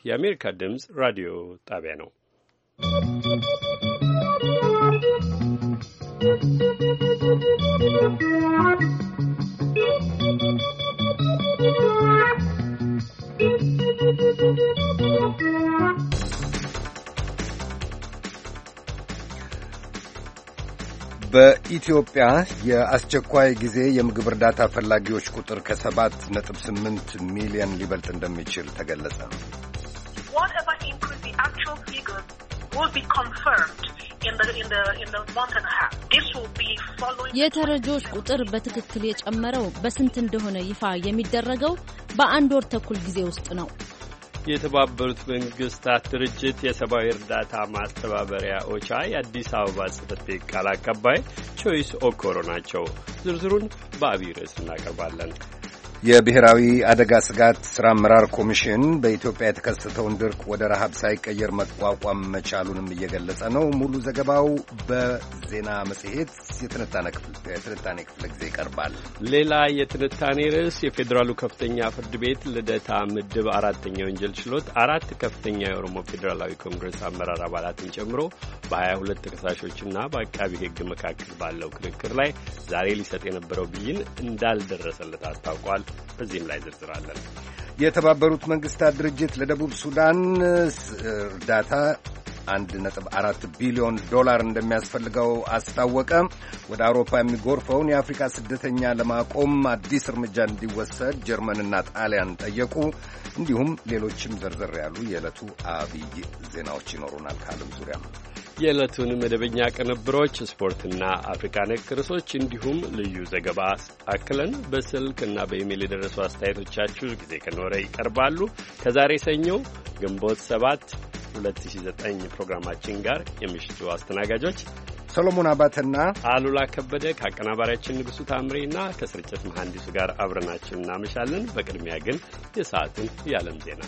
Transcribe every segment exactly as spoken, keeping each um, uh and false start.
የአሜሪካ ድምፅ ራዲዮ ጣቢያ ነው። በኢትዮጵያ የአስቸኳይ ጊዜ የምግብ እርዳታ ፈላጊዎች ቁጥር ከሰባት ነጥብ ስምንት ሚሊዮን ሊበልጥ እንደሚችል ተገለጸ። የተረጂዎች ቁጥር በትክክል የጨመረው በስንት እንደሆነ ይፋ የሚደረገው በአንድ ወር ተኩል ጊዜ ውስጥ ነው። የተባበሩት መንግስታት ድርጅት የሰብአዊ እርዳታ ማስተባበሪያ ኦቻ የአዲስ አበባ ጽሕፈት ቤት ቃል አቀባይ ቾይስ ኦኮሮ ናቸው። ዝርዝሩን በአብይ ርዕስ እናቀርባለን። የብሔራዊ አደጋ ስጋት ሥራ አመራር ኮሚሽን በኢትዮጵያ የተከሰተውን ድርቅ ወደ ረሃብ ሳይቀየር መቋቋም መቻሉንም እየገለጸ ነው። ሙሉ ዘገባው በዜና መጽሔት የትንታኔ ክፍለ ጊዜ ይቀርባል። ሌላ የትንታኔ ርዕስ የፌዴራሉ ከፍተኛ ፍርድ ቤት ልደታ ምድብ አራተኛ ወንጀል ችሎት አራት ከፍተኛ የኦሮሞ ፌዴራላዊ ኮንግረስ አመራር አባላትን ጨምሮ በሀያ ሁለት ተከሳሾችና በአቃቢ ሕግ መካከል ባለው ክርክር ላይ ዛሬ ሊሰጥ የነበረው ብይን እንዳልደረሰለት አስታውቋል። በዚህም ላይ ዝርዝራለን። የተባበሩት መንግስታት ድርጅት ለደቡብ ሱዳን እርዳታ አንድ ነጥብ አራት ቢሊዮን ዶላር እንደሚያስፈልገው አስታወቀ። ወደ አውሮፓ የሚጎርፈውን የአፍሪካ ስደተኛ ለማቆም አዲስ እርምጃ እንዲወሰድ ጀርመንና ጣሊያን ጠየቁ። እንዲሁም ሌሎችም ዘርዘር ያሉ የዕለቱ አብይ ዜናዎች ይኖሩናል። ከዓለም ዙሪያ የዕለቱን መደበኛ ቅንብሮች፣ ስፖርትና አፍሪካ ነክ ርዕሶች እንዲሁም ልዩ ዘገባ አክለን በስልክ እና በኢሜይል የደረሱ አስተያየቶቻችሁ ጊዜ ከኖረ ይቀርባሉ። ከዛሬ ሰኞ ግንቦት ሰባት ሁለት ሺህ ዘጠኝ ፕሮግራማችን ጋር የምሽቱ አስተናጋጆች ሰሎሞን አባተና አሉላ ከበደ ከአቀናባሪያችን ንጉሡ ታምሬና ከስርጭት መሐንዲሱ ጋር አብረናችን እናመሻለን። በቅድሚያ ግን የሰዓቱን የዓለም ዜና።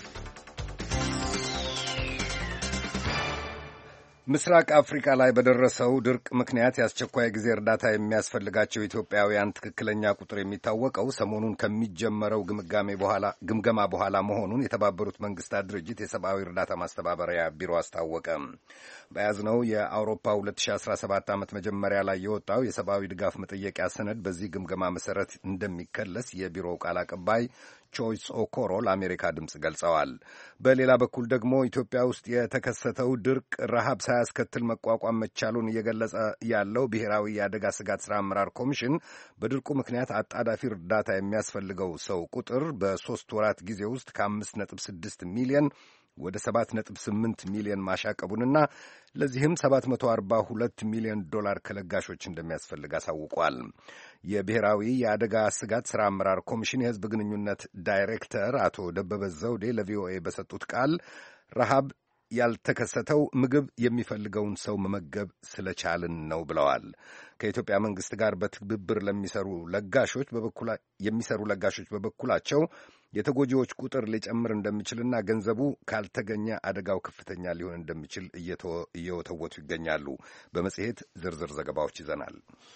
ምስራቅ አፍሪካ ላይ በደረሰው ድርቅ ምክንያት የአስቸኳይ ጊዜ እርዳታ የሚያስፈልጋቸው ኢትዮጵያውያን ትክክለኛ ቁጥር የሚታወቀው ሰሞኑን ከሚጀመረው ግምገማ በኋላ መሆኑን የተባበሩት መንግስታት ድርጅት የሰብአዊ እርዳታ ማስተባበሪያ ቢሮ አስታወቀ። በያዝነው የአውሮፓ ሁለት ሺህ አስራ ሰባት ዓመት መጀመሪያ ላይ የወጣው የሰብአዊ ድጋፍ መጠየቂያ ሰነድ በዚህ ግምገማ መሰረት እንደሚከለስ የቢሮው ቃል አቀባይ ቾይስ ኦኮሮ ለአሜሪካ ድምፅ ገልጸዋል። በሌላ በኩል ደግሞ ኢትዮጵያ ውስጥ የተከሰተው ድርቅ ረሃብ ሳያስከትል መቋቋም መቻሉን እየገለጸ ያለው ብሔራዊ የአደጋ ስጋት ሥራ አመራር ኮሚሽን በድርቁ ምክንያት አጣዳፊ እርዳታ የሚያስፈልገው ሰው ቁጥር በሦስት ወራት ጊዜ ውስጥ ከአምስት ነጥብ ስድስት ሚሊዮን ወደ ሰባት ነጥብ ስምንት ሚሊዮን ማሻቀቡንና ለዚህም ሰባት መቶ አርባ ሁለት ሚሊዮን ዶላር ከለጋሾች እንደሚያስፈልግ አሳውቋል። የብሔራዊ የአደጋ ስጋት ሥራ አመራር ኮሚሽን የሕዝብ ግንኙነት ዳይሬክተር አቶ ደበበ ዘውዴ ለቪኦኤ በሰጡት ቃል ረሃብ ያልተከሰተው ምግብ የሚፈልገውን ሰው መመገብ ስለቻልን ነው ብለዋል። ከኢትዮጵያ መንግሥት ጋር በትብብር ለሚሰሩ ለጋሾች የሚሰሩ ለጋሾች በበኩላቸው የተጎጂዎች ቁጥር ሊጨምር እንደሚችልና ገንዘቡ ካልተገኘ አደጋው ከፍተኛ ሊሆን እንደሚችል እየወተወቱ ይገኛሉ። በመጽሔት ዝርዝር ዘገባዎች ይዘናል።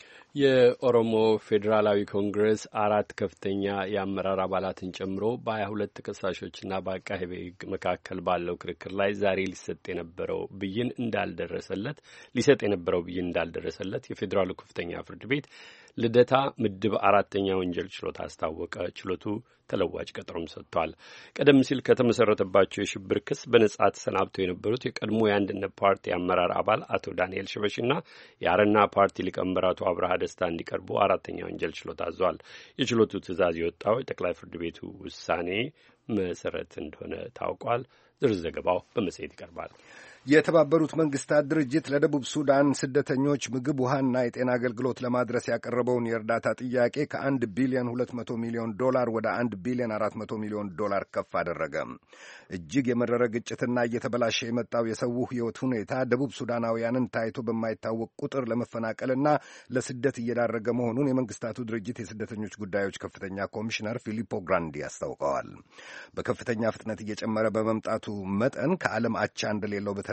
የኦሮሞ ፌዴራላዊ ኮንግረስ አራት ከፍተኛ የአመራር አባላትን ጨምሮ በሀያ ሁለት ተከሳሾችና በአቃቤ ሕግ መካከል ባለው ክርክር ላይ ዛሬ ሊሰጥ የነበረው ብይን እንዳልደረሰለት ሊሰጥ የነበረው ብይን እንዳልደረሰለት የፌዴራሉ ከፍተኛ ፍርድ ቤት ልደታ ምድብ አራተኛ ወንጀል ችሎት አስታወቀ። ችሎቱ ተለዋጭ ቀጠሮም ሰጥቷል። ቀደም ሲል ከተመሰረተባቸው የሽብር ክስ በነጻ ተሰናብተው የነበሩት የቀድሞ የአንድነት ፓርቲ አመራር አባል አቶ ዳንኤል ሽበሽና የአረና ፓርቲ ሊቀመንበር አቶ አብርሃ ደስታ እንዲቀርቡ አራተኛ ወንጀል ችሎት አዟል። የችሎቱ ትዕዛዝ የወጣው የጠቅላይ ፍርድ ቤቱ ውሳኔ መሰረት እንደሆነ ታውቋል። ዝርዝር ዘገባው በመጽሔት ይቀርባል። የተባበሩት መንግስታት ድርጅት ለደቡብ ሱዳን ስደተኞች ምግብ፣ ውሃና የጤና አገልግሎት ለማድረስ ያቀረበውን የእርዳታ ጥያቄ ከአንድ ቢሊዮን ሁለት መቶ ሚሊዮን ዶላር ወደ አንድ ቢሊዮን አራት መቶ ሚሊዮን ዶላር ከፍ አደረገ። እጅግ የመረረ ግጭትና እየተበላሸ የመጣው የሰው ሕይወት ሁኔታ ደቡብ ሱዳናውያንን ታይቶ በማይታወቅ ቁጥር ለመፈናቀልና ለስደት እየዳረገ መሆኑን የመንግስታቱ ድርጅት የስደተኞች ጉዳዮች ከፍተኛ ኮሚሽነር ፊሊፖ ግራንዲ አስታውቀዋል። በከፍተኛ ፍጥነት እየጨመረ በመምጣቱ መጠን ከዓለም አቻ እንደሌለው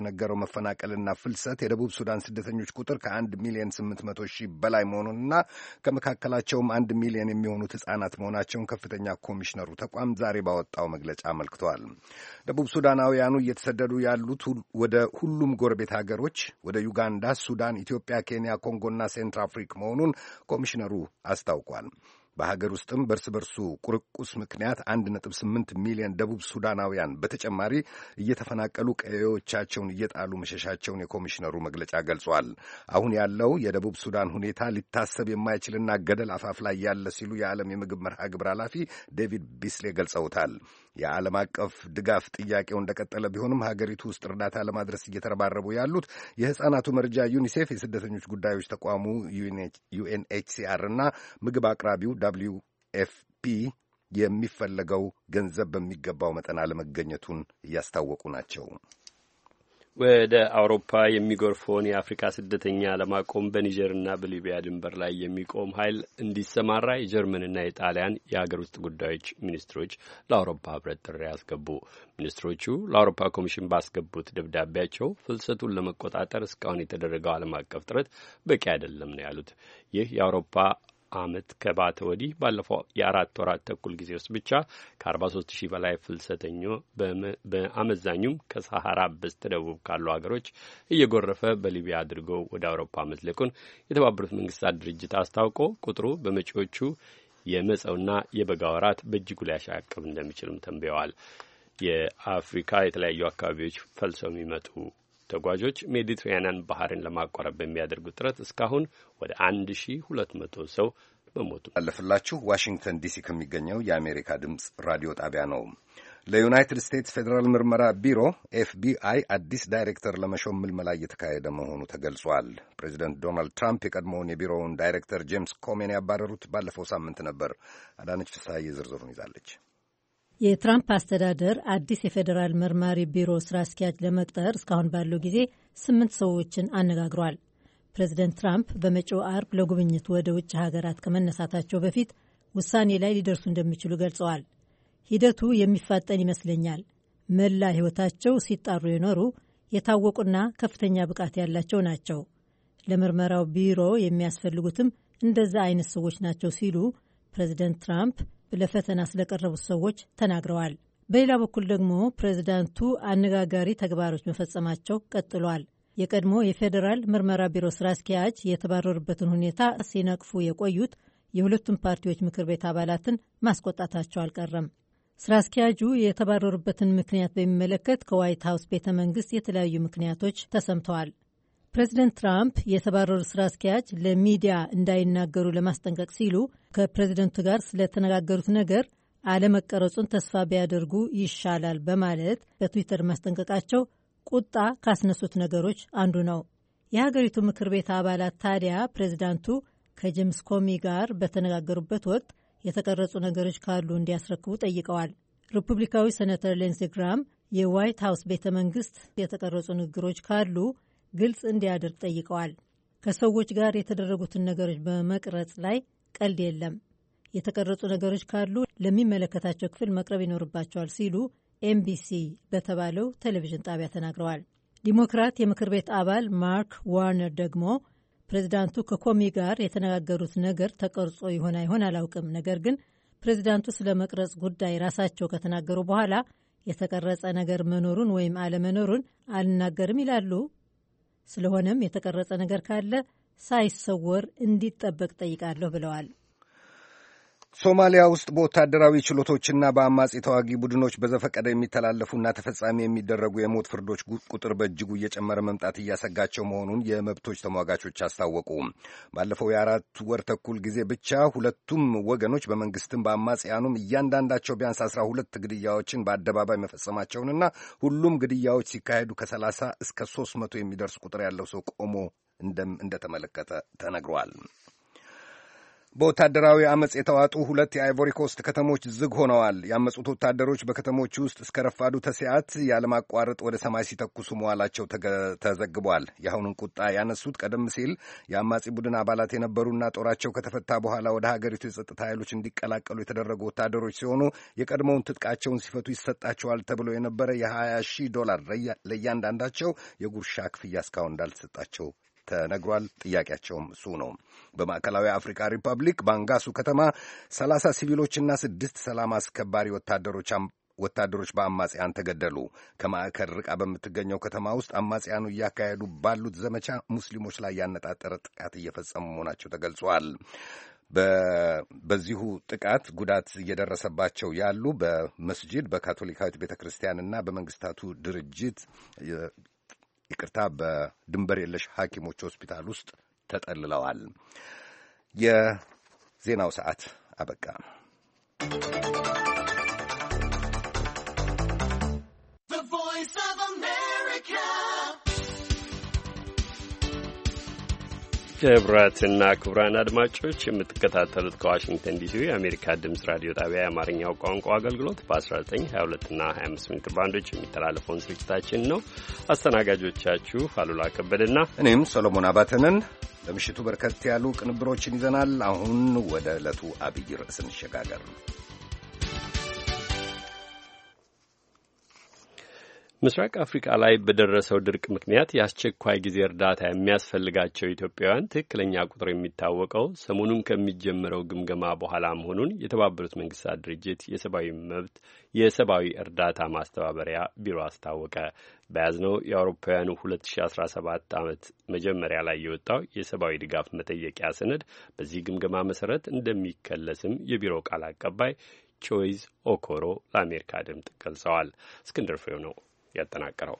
በተነገረው መፈናቀልና ፍልሰት የደቡብ ሱዳን ስደተኞች ቁጥር ከአንድ ሚሊዮን ስምንት መቶ ሺህ በላይ መሆኑንና ከመካከላቸውም አንድ ሚሊዮን የሚሆኑት ሕፃናት መሆናቸውን ከፍተኛ ኮሚሽነሩ ተቋም ዛሬ ባወጣው መግለጫ አመልክተዋል። ደቡብ ሱዳናውያኑ እየተሰደዱ ያሉት ወደ ሁሉም ጎረቤት ሀገሮች ወደ ዩጋንዳ፣ ሱዳን፣ ኢትዮጵያ፣ ኬንያ፣ ኮንጎና ሴንትራል አፍሪካ መሆኑን ኮሚሽነሩ አስታውቋል። በሀገር ውስጥም በርስ በርሱ ቁርቁስ ምክንያት አንድ ነጥብ ስምንት ሚሊዮን ደቡብ ሱዳናውያን በተጨማሪ እየተፈናቀሉ ቀዬዎቻቸውን እየጣሉ መሸሻቸውን የኮሚሽነሩ መግለጫ ገልጿል። አሁን ያለው የደቡብ ሱዳን ሁኔታ ሊታሰብ የማይችልና ገደል አፋፍ ላይ ያለ ሲሉ የዓለም የምግብ መርሃ ግብር ኃላፊ ዴቪድ ቢስሌ ገልጸውታል። የዓለም አቀፍ ድጋፍ ጥያቄው እንደቀጠለ ቢሆንም ሀገሪቱ ውስጥ እርዳታ ለማድረስ እየተረባረቡ ያሉት የሕፃናቱ መርጃ ዩኒሴፍ፣ የስደተኞች ጉዳዮች ተቋሙ ዩኤንኤችሲአር እና ምግብ አቅራቢው ደብሊው ኤፍ ፒ የሚፈለገው ገንዘብ በሚገባው መጠን አለመገኘቱን እያስታወቁ ናቸው። ወደ አውሮፓ የሚጎርፈውን የአፍሪካ ስደተኛ ለማቆም በኒጀርና በሊቢያ ድንበር ላይ የሚቆም ኃይል እንዲሰማራ የጀርመንና የጣሊያን የሀገር ውስጥ ጉዳዮች ሚኒስትሮች ለአውሮፓ ህብረት ጥሪ ያስገቡ። ሚኒስትሮቹ ለአውሮፓ ኮሚሽን ባስገቡት ደብዳቤያቸው ፍልሰቱን ለመቆጣጠር እስካሁን የተደረገው ዓለም አቀፍ ጥረት በቂ አይደለም ነው ያሉት። ይህ የአውሮፓ ዓመት ከባተ ወዲህ ባለፈው የአራት ወራት ተኩል ጊዜ ውስጥ ብቻ ከአርባ ሶስት ሺህ በላይ ፍልሰተኞ በአመዛኙም ከሳሐራ በስተ ደቡብ ካሉ ሀገሮች እየጎረፈ በሊቢያ አድርገው ወደ አውሮፓ መዝለቁን የተባበሩት መንግስታት ድርጅት አስታውቆ ቁጥሩ በመጪዎቹ የመጸውና የበጋ ወራት በእጅጉ ሊያሻቅብ እንደሚችልም ተንብየዋል። የአፍሪካ የተለያዩ አካባቢዎች ፈልሰው የሚመጡ ተጓዦች ሜዲትራኒያን ባህርን ለማቋረጥ በሚያደርጉት ጥረት እስካሁን ወደ አንድ ሺህ ሁለት መቶ ሰው በሞቱ አለፈላችሁ። ዋሽንግተን ዲሲ ከሚገኘው የአሜሪካ ድምፅ ራዲዮ ጣቢያ ነው። ለዩናይትድ ስቴትስ ፌዴራል ምርመራ ቢሮ ኤፍቢአይ አዲስ ዳይሬክተር ለመሾም ምልመላ እየተካሄደ መሆኑ ተገልጿል። ፕሬዚደንት ዶናልድ ትራምፕ የቀድሞውን የቢሮውን ዳይሬክተር ጄምስ ኮሜን ያባረሩት ባለፈው ሳምንት ነበር። አዳነች ፍስሐዬ ዝርዝሩን ይዛለች። የትራምፕ አስተዳደር አዲስ የፌዴራል መርማሪ ቢሮ ስራ አስኪያጅ ለመቅጠር እስካሁን ባለው ጊዜ ስምንት ሰዎችን አነጋግሯል። ፕሬዚደንት ትራምፕ በመጪው አርብ ለጉብኝት ወደ ውጭ ሀገራት ከመነሳታቸው በፊት ውሳኔ ላይ ሊደርሱ እንደሚችሉ ገልጸዋል። ሂደቱ የሚፋጠን ይመስለኛል። መላ ሕይወታቸው ሲጣሩ የኖሩ የታወቁና ከፍተኛ ብቃት ያላቸው ናቸው። ለምርመራው ቢሮ የሚያስፈልጉትም እንደዛ አይነት ሰዎች ናቸው ሲሉ ፕሬዚደንት ትራምፕ ለፈተና ስለቀረቡት ሰዎች ተናግረዋል። በሌላ በኩል ደግሞ ፕሬዚዳንቱ አነጋጋሪ ተግባሮች መፈጸማቸው ቀጥሏል። የቀድሞ የፌዴራል ምርመራ ቢሮ ስራ አስኪያጅ የተባረሩበትን ሁኔታ ሲነቅፉ የቆዩት የሁለቱም ፓርቲዎች ምክር ቤት አባላትን ማስቆጣታቸው አልቀረም። ስራ አስኪያጁ የተባረሩበትን ምክንያት በሚመለከት ከዋይት ሀውስ ቤተ መንግስት የተለያዩ ምክንያቶች ተሰምተዋል። ፕሬዚደንት ትራምፕ የተባረሩት ስራ አስኪያጅ ለሚዲያ እንዳይናገሩ ለማስጠንቀቅ ሲሉ ከፕሬዚደንቱ ጋር ስለተነጋገሩት ነገር አለመቀረጹን ተስፋ ቢያደርጉ ይሻላል በማለት በትዊተር ማስጠንቀቃቸው ቁጣ ካስነሱት ነገሮች አንዱ ነው። የሀገሪቱ ምክር ቤት አባላት ታዲያ ፕሬዚዳንቱ ከጄምስ ኮሚ ጋር በተነጋገሩበት ወቅት የተቀረጹ ነገሮች ካሉ እንዲያስረክቡ ጠይቀዋል። ሪፑብሊካዊ ሴኔተር ሊንዚ ግራም የዋይት ሀውስ ቤተ መንግስት የተቀረጹ ንግግሮች ካሉ ግልጽ እንዲያደርግ ጠይቀዋል። ከሰዎች ጋር የተደረጉትን ነገሮች በመቅረጽ ላይ ቀልድ የለም፣ የተቀረጹ ነገሮች ካሉ ለሚመለከታቸው ክፍል መቅረብ ይኖርባቸዋል ሲሉ ኤምቢሲ በተባለው ቴሌቪዥን ጣቢያ ተናግረዋል። ዲሞክራት የምክር ቤት አባል ማርክ ዋርነር ደግሞ ፕሬዚዳንቱ ከኮሚ ጋር የተነጋገሩት ነገር ተቀርጾ ይሆን አይሆን አላውቅም፣ ነገር ግን ፕሬዚዳንቱ ስለ መቅረጽ ጉዳይ ራሳቸው ከተናገሩ በኋላ የተቀረጸ ነገር መኖሩን ወይም አለመኖሩን አልናገርም ይላሉ። ስለሆነም የተቀረጸ ነገር ካለ ሳይሰወር እንዲጠበቅ ጠይቃለሁ ብለዋል። ሶማሊያ ውስጥ በወታደራዊ ችሎቶችና በአማጺ ተዋጊ ቡድኖች በዘፈቀደ የሚተላለፉና ተፈጻሚ የሚደረጉ የሞት ፍርዶች ቁጥር በእጅጉ እየጨመረ መምጣት እያሰጋቸው መሆኑን የመብቶች ተሟጋቾች አስታወቁ። ባለፈው የአራት ወር ተኩል ጊዜ ብቻ ሁለቱም ወገኖች በመንግስትም በአማጽያኑም እያንዳንዳቸው ቢያንስ አስራ ሁለት ግድያዎችን በአደባባይ መፈጸማቸውንና ሁሉም ግድያዎች ሲካሄዱ ከሰላሳ እስከ ሶስት መቶ የሚደርስ ቁጥር ያለው ሰው ቆሞ እንደተመለከተ ተነግሯል። በወታደራዊ አመጽ የተዋጡ ሁለት የአይቮሪ ኮስት ከተሞች ዝግ ሆነዋል። ያመጹት ወታደሮች በከተሞች ውስጥ እስከ ረፋዱ ተሲዓት ያለማቋረጥ ወደ ሰማይ ሲተኩሱ መዋላቸው ተዘግቧል። የአሁኑን ቁጣ ያነሱት ቀደም ሲል የአማጺ ቡድን አባላት የነበሩና ጦራቸው ከተፈታ በኋላ ወደ ሀገሪቱ የጸጥታ ኃይሎች እንዲቀላቀሉ የተደረጉ ወታደሮች ሲሆኑ የቀድሞውን ትጥቃቸውን ሲፈቱ ይሰጣቸዋል ተብሎ የነበረ የሀያ ሺህ ዶላር ለእያንዳንዳቸው የጉርሻ ክፍያ እስካሁን እንዳልተሰጣቸው ተነግሯል። ጥያቄያቸውም እሱ ነው። በማዕከላዊ አፍሪካ ሪፐብሊክ ባንጋሱ ከተማ ሰላሳ ሲቪሎችና ስድስት ሰላም አስከባሪ ወታደሮች ወታደሮች በአማጽያን ተገደሉ። ከማዕከል ርቃ በምትገኘው ከተማ ውስጥ አማጽያኑ እያካሄዱ ባሉት ዘመቻ ሙስሊሞች ላይ ያነጣጠረ ጥቃት እየፈጸሙ መሆናቸው ተገልጿል። በዚሁ ጥቃት ጉዳት እየደረሰባቸው ያሉ በመስጂድ በካቶሊካዊት ቤተ ክርስቲያንና በመንግስታቱ ድርጅት ይቅርታ በድንበር የለሽ ሐኪሞች ሆስፒታል ውስጥ ተጠልለዋል። የዜናው ሰዓት አበቃ። ክቡራትና ክቡራን አድማጮች የምትከታተሉት ከዋሽንግተን ዲሲ የአሜሪካ ድምፅ ራዲዮ ጣቢያ የአማርኛው ቋንቋ አገልግሎት በ19፣ ሀያ ሁለት እና ሀያ አምስት ሜትር ባንዶች የሚተላለፈውን ስርጭታችን ነው። አስተናጋጆቻችሁ አሉላ ከበደና እኔም ሰሎሞን አባተንን። ለምሽቱ በርከት ያሉ ቅንብሮችን ይዘናል። አሁን ወደ ዕለቱ አብይ ርዕስ እንሸጋገር። ምስራቅ አፍሪካ ላይ በደረሰው ድርቅ ምክንያት የአስቸኳይ ጊዜ እርዳታ የሚያስፈልጋቸው ኢትዮጵያውያን ትክክለኛ ቁጥር የሚታወቀው ሰሞኑን ከሚጀምረው ግምገማ በኋላ መሆኑን የተባበሩት መንግስታት ድርጅት የሰብአዊ መብት የሰብአዊ እርዳታ ማስተባበሪያ ቢሮ አስታወቀ። በያዝነው የአውሮፓውያኑ ሁለት ሺ አስራ ሰባት ዓመት መጀመሪያ ላይ የወጣው የሰብአዊ ድጋፍ መጠየቂያ ሰነድ በዚህ ግምገማ መሰረት እንደሚከለስም የቢሮው ቃል አቀባይ ቾይዝ ኦኮሮ ለአሜሪካ ድምፅ ገልጸዋል። እስክንድር ፍሬው ነው ያጠናቀረው።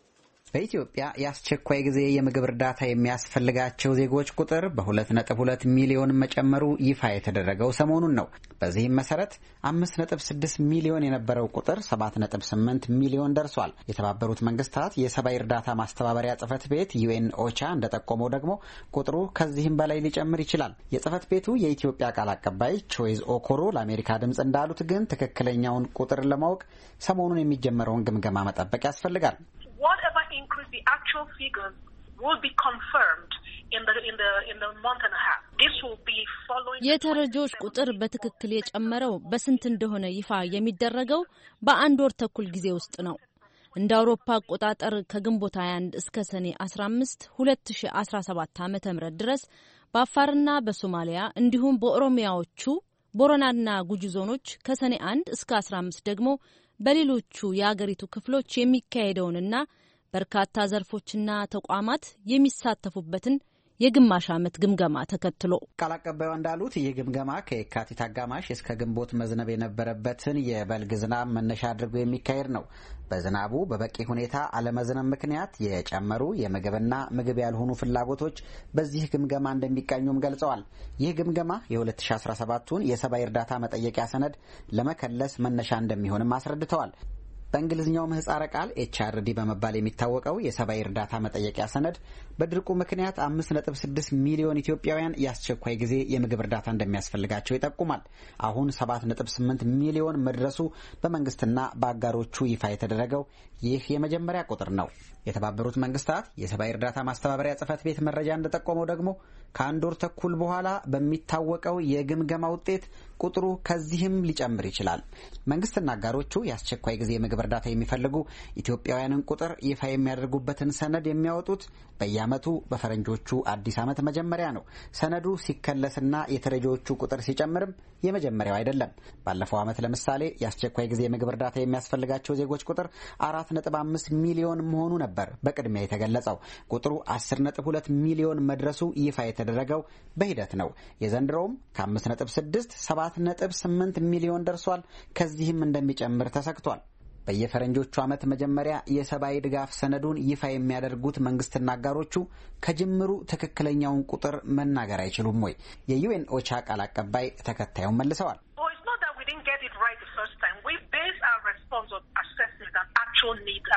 በኢትዮጵያ የአስቸኳይ ጊዜ የምግብ እርዳታ የሚያስፈልጋቸው ዜጎች ቁጥር በሁለት ነጥብ ሁለት ሚሊዮን መጨመሩ ይፋ የተደረገው ሰሞኑን ነው። በዚህም መሰረት አምስት ነጥብ ስድስት ሚሊዮን የነበረው ቁጥር ሰባት ነጥብ ስምንት ሚሊዮን ደርሷል። የተባበሩት መንግስታት የሰብአዊ እርዳታ ማስተባበሪያ ጽህፈት ቤት ዩኤን ኦቻ እንደጠቆመው ደግሞ ቁጥሩ ከዚህም በላይ ሊጨምር ይችላል። የጽህፈት ቤቱ የኢትዮጵያ ቃል አቀባይ ቾይዝ ኦኮሮ ለአሜሪካ ድምፅ እንዳሉት ግን ትክክለኛውን ቁጥር ለማወቅ ሰሞኑን የሚጀመረውን ግምገማ መጠበቅ ያስፈልጋል። Whatever increase the actual figures will be confirmed in the in the in the month and a half. This will be following የተረጂዎች ቁጥር በትክክል የጨመረው በስንት እንደሆነ ይፋ የሚደረገው በአንድ ወር ተኩል ጊዜ ውስጥ ነው። እንደ አውሮፓ አቆጣጠር ከግንቦት ሃያ አንድ እስከ ሰኔ አስራ አምስት ሁለት ሺ አስራ ሰባት ዓመተ ምህረት ድረስ በአፋርና በሶማሊያ እንዲሁም በኦሮሚያዎቹ ቦረናና ጉጂ ዞኖች ከሰኔ አንድ እስከ አስራ አምስት ደግሞ በሌሎቹ የአገሪቱ ክፍሎች የሚካሄደውንና በርካታ ዘርፎችና ተቋማት የሚሳተፉበትን የግማሽ ዓመት ግምገማ ተከትሎ ቃል አቀባዩ እንዳሉት ይህ ግምገማ ከየካቲት አጋማሽ እስከ ግንቦት መዝነብ የነበረበትን የበልግ ዝናብ መነሻ አድርጎ የሚካሄድ ነው። በዝናቡ በበቂ ሁኔታ አለመዝነብ ምክንያት የጨመሩ የምግብና ምግብ ያልሆኑ ፍላጎቶች በዚህ ግምገማ እንደሚቃኙም ገልጸዋል። ይህ ግምገማ የ ሁለት ሺ አስራ ሰባቱን የሰብአዊ እርዳታ መጠየቂያ ሰነድ ለመከለስ መነሻ እንደሚሆንም አስረድተዋል። በእንግሊዝኛው ምህጻረ ቃል ኤች አር ዲ በመባል የሚታወቀው የሰብአዊ እርዳታ መጠየቂያ ሰነድ በድርቁ ምክንያት አምስት ነጥብ ስድስት ሚሊዮን ኢትዮጵያውያን የአስቸኳይ ጊዜ የምግብ እርዳታ እንደሚያስፈልጋቸው ይጠቁማል። አሁን ሰባት ነጥብ ስምንት ሚሊዮን መድረሱ በመንግስትና በአጋሮቹ ይፋ የተደረገው ይህ የመጀመሪያ ቁጥር ነው። የተባበሩት መንግስታት የሰብአዊ እርዳታ ማስተባበሪያ ጽህፈት ቤት መረጃ እንደጠቆመው ደግሞ ከአንድ ወር ተኩል በኋላ በሚታወቀው የግምገማ ውጤት ቁጥሩ ከዚህም ሊጨምር ይችላል። መንግስትና አጋሮቹ የአስቸኳይ ጊዜ የምግብ እርዳታ የሚፈልጉ ኢትዮጵያውያንን ቁጥር ይፋ የሚያደርጉበትን ሰነድ የሚያወጡት በየዓመቱ በፈረንጆቹ አዲስ ዓመት መጀመሪያ ነው። ሰነዱ ሲከለስና የተረጂዎቹ ቁጥር ሲጨምርም የመጀመሪያው አይደለም። ባለፈው ዓመት ለምሳሌ የአስቸኳይ ጊዜ የምግብ እርዳታ የሚያስፈልጋቸው ዜጎች ቁጥር አራት ነጥብ አምስት ሚሊዮን መሆኑ ነበር በቅድሚያ የተገለጸው። ቁጥሩ አስር ነጥብ ሁለት ሚሊዮን መድረሱ ይፋ የተደረገው በሂደት ነው። የዘንድሮውም ከአምስት ነጥብ ስድስት ሰባት ነጥብ ስምንት ሚሊዮን ደርሷል። ከዚህም እንደሚጨምር ተሰግቷል። በየፈረንጆቹ ዓመት መጀመሪያ የሰብአዊ ድጋፍ ሰነዱን ይፋ የሚያደርጉት መንግስትና አጋሮቹ ከጅምሩ ትክክለኛውን ቁጥር መናገር አይችሉም ወይ? የዩኤን ኦቻ ቃል አቀባይ ተከታዩን መልሰዋል።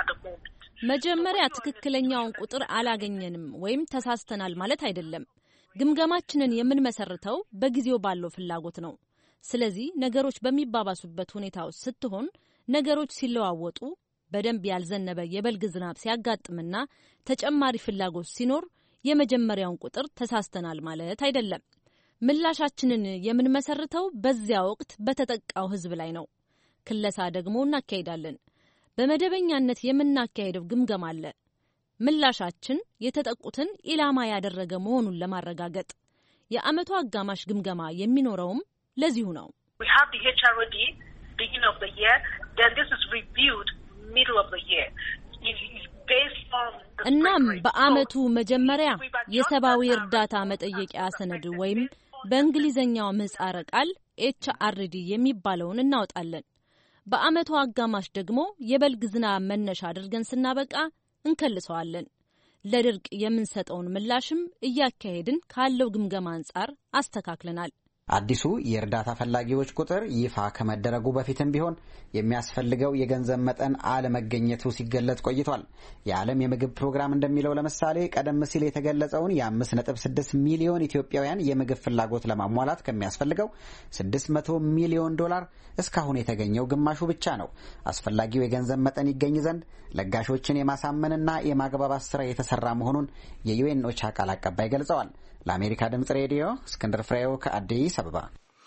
መጀመሪያ ትክክለኛውን ቁጥር አላገኘንም ወይም ተሳስተናል ማለት አይደለም። ግምገማችንን የምንመሰርተው በጊዜው ባለው ፍላጎት ነው። ስለዚህ ነገሮች በሚባባሱበት ሁኔታ ውስጥ ስትሆን፣ ነገሮች ሲለዋወጡ፣ በደንብ ያልዘነበ የበልግ ዝናብ ሲያጋጥምና ተጨማሪ ፍላጎት ሲኖር የመጀመሪያውን ቁጥር ተሳስተናል ማለት አይደለም። ምላሻችንን የምንመሰርተው በዚያ ወቅት በተጠቃው ሕዝብ ላይ ነው። ክለሳ ደግሞ እናካሄዳለን። በመደበኛነት የምናካሄደው ግምገማ አለ። ምላሻችን የተጠቁትን ኢላማ ያደረገ መሆኑን ለማረጋገጥ የዓመቱ አጋማሽ ግምገማ የሚኖረውም ለዚሁ ነው። We have the H R O D beginning of the year, then this is reviewed middle of the year. Based on the እናም በዓመቱ መጀመሪያ የሰብአዊ እርዳታ መጠየቂያ ሰነድ ወይም በእንግሊዘኛው ምህጻረ ቃል ኤች አር ዲ የሚባለውን እናወጣለን። በዓመቱ አጋማሽ ደግሞ የበልግ ዝናብ መነሻ አድርገን ስናበቃ እንከልሰዋለን። ለድርቅ የምንሰጠውን ምላሽም እያካሄድን ካለው ግምገማ አንጻር አስተካክለናል። አዲሱ የእርዳታ ፈላጊዎች ቁጥር ይፋ ከመደረጉ በፊትም ቢሆን የሚያስፈልገው የገንዘብ መጠን አለመገኘቱ ሲገለጽ ቆይቷል። የዓለም የምግብ ፕሮግራም እንደሚለው ለምሳሌ ቀደም ሲል የተገለጸውን የአምስት ነጥብ ስድስት ሚሊዮን ኢትዮጵያውያን የምግብ ፍላጎት ለማሟላት ከሚያስፈልገው ስድስት መቶ ሚሊዮን ዶላር እስካሁን የተገኘው ግማሹ ብቻ ነው። አስፈላጊው የገንዘብ መጠን ይገኝ ዘንድ ለጋሾችን የማሳመንና የማግባባት ስራ የተሰራ መሆኑን የዩኤን ኦቻ ቃል አቀባይ ገልጸዋል። ለአሜሪካ ድምጽ ሬዲዮ እስክንድር ፍሬው ከአዲስ አበባ።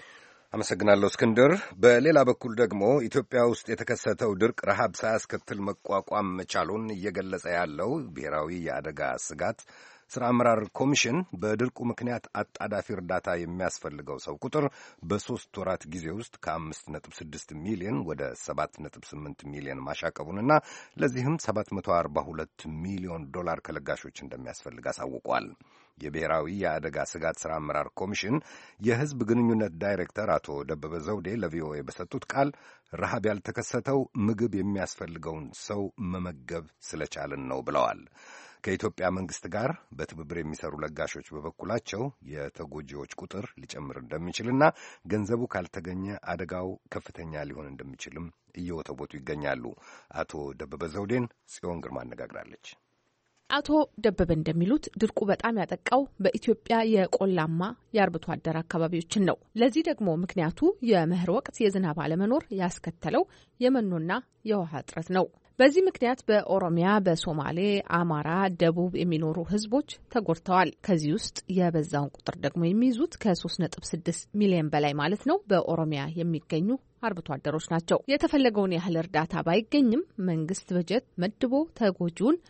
አመሰግናለሁ እስክንድር። በሌላ በኩል ደግሞ ኢትዮጵያ ውስጥ የተከሰተው ድርቅ ረሃብ ሳያስከትል መቋቋም መቻሉን እየገለጸ ያለው ብሔራዊ የአደጋ ስጋት ስራ አመራር ኮሚሽን በድርቁ ምክንያት አጣዳፊ እርዳታ የሚያስፈልገው ሰው ቁጥር በሶስት ወራት ጊዜ ውስጥ ከአምስት ነጥብ ስድስት ሚሊዮን ወደ ሰባት ነጥብ ስምንት ሚሊዮን ማሻቀቡንና ለዚህም ሰባት መቶ አርባ ሁለት ሚሊዮን ዶላር ከለጋሾች እንደሚያስፈልግ አሳውቋል። የብሔራዊ የአደጋ ስጋት ስራ አመራር ኮሚሽን የሕዝብ ግንኙነት ዳይሬክተር አቶ ደበበ ዘውዴ ለቪኦኤ በሰጡት ቃል ረሃብ ያልተከሰተው ምግብ የሚያስፈልገውን ሰው መመገብ ስለቻልን ነው ብለዋል። ከኢትዮጵያ መንግስት ጋር በትብብር የሚሰሩ ለጋሾች በበኩላቸው የተጎጂዎች ቁጥር ሊጨምር እንደሚችልና ገንዘቡ ካልተገኘ አደጋው ከፍተኛ ሊሆን እንደሚችልም እየወተወቱ ይገኛሉ። አቶ ደበበ ዘውዴን ጽዮን ግርማ አነጋግራለች። አቶ ደበበ እንደሚሉት ድርቁ በጣም ያጠቃው በኢትዮጵያ የቆላማ የአርብቶ አደር አካባቢዎችን ነው። ለዚህ ደግሞ ምክንያቱ የመኸር ወቅት የዝናብ አለመኖር ያስከተለው የመኖና የውሃ እጥረት ነው። በዚህ ምክንያት በኦሮሚያ፣ በሶማሌ፣ አማራ፣ ደቡብ የሚኖሩ ህዝቦች ተጎድተዋል። ከዚህ ውስጥ የበዛውን ቁጥር ደግሞ የሚይዙት ከሶስት ነጥብ ስድስት ሚሊዮን በላይ ማለት ነው በኦሮሚያ የሚገኙ አርብቶ አደሮች ናቸው። የተፈለገውን ያህል እርዳታ ባይገኝም መንግስት በጀት መድቦ ተጎጂውን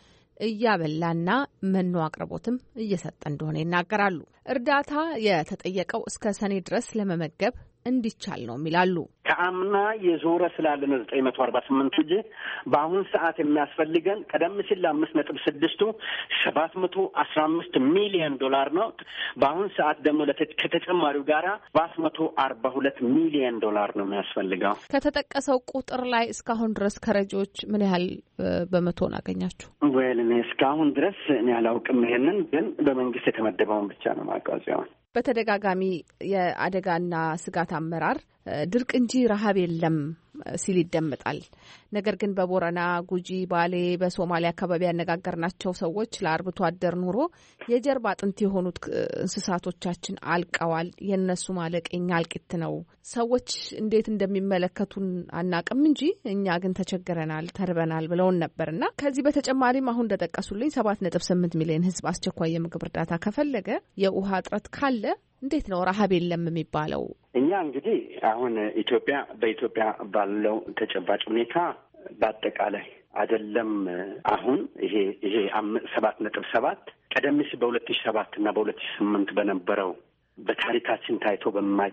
እያበላና መኖ አቅርቦትም እየሰጠ እንደሆነ ይናገራሉ። እርዳታ የተጠየቀው እስከ ሰኔ ድረስ ለመመገብ እንዲቻል ነው ይላሉ። ከአምና የዞረ ስላለ ነው ዘጠኝ መቶ አርባ ስምንት እንጂ በአሁን ሰዓት የሚያስፈልገን ቀደም ሲል ለአምስት ነጥብ ስድስቱ ሰባት መቶ አስራ አምስት ሚሊዮን ዶላር ነው። በአሁን ሰዓት ደግሞ ከተጨማሪው ጋራ ሰባት መቶ አርባ ሁለት ሚሊዮን ዶላር ነው የሚያስፈልገው። ከተጠቀሰው ቁጥር ላይ እስካሁን ድረስ ከረጂዎች ምን ያህል በመቶን አገኛችሁ? ወይል እኔ እስካሁን ድረስ እኔ አላውቅም። ይሄንን ግን በመንግስት የተመደበውን ብቻ ነው ማቃዚያው። በተደጋጋሚ የአደጋና ስጋት አመራር ድርቅ እንጂ ረሃብ የለም ሲል ይደመጣል። ነገር ግን በቦረና፣ ጉጂ፣ ባሌ፣ በሶማሌ አካባቢ ያነጋገርናቸው ሰዎች ለአርብቶ አደር ኑሮ የጀርባ አጥንት የሆኑት እንስሳቶቻችን አልቀዋል። የነሱ ማለቅ የኛ አልቂት ነው። ሰዎች እንዴት እንደሚመለከቱን አናቅም እንጂ እኛ ግን ተቸግረናል፣ ተርበናል ብለውን ነበርና ከዚህ በተጨማሪም አሁን እንደጠቀሱልኝ ሰባት ነጥብ ስምንት ሚሊዮን ህዝብ አስቸኳይ የምግብ እርዳታ ከፈለገ የውሃ እጥረት ካለ እንዴት ነው ረሃብ የለም የሚባለው? እኛ እንግዲህ አሁን ኢትዮጵያ በኢትዮጵያ ባለው ተጨባጭ ሁኔታ በአጠቃላይ አይደለም አሁን ይሄ ይሄ ሰባት ነጥብ ሰባት ቀደም ሲል በሁለት ሺህ ሰባት እና በሁለት ሺህ ስምንት በነበረው በታሪካችን ታይቶ በማይ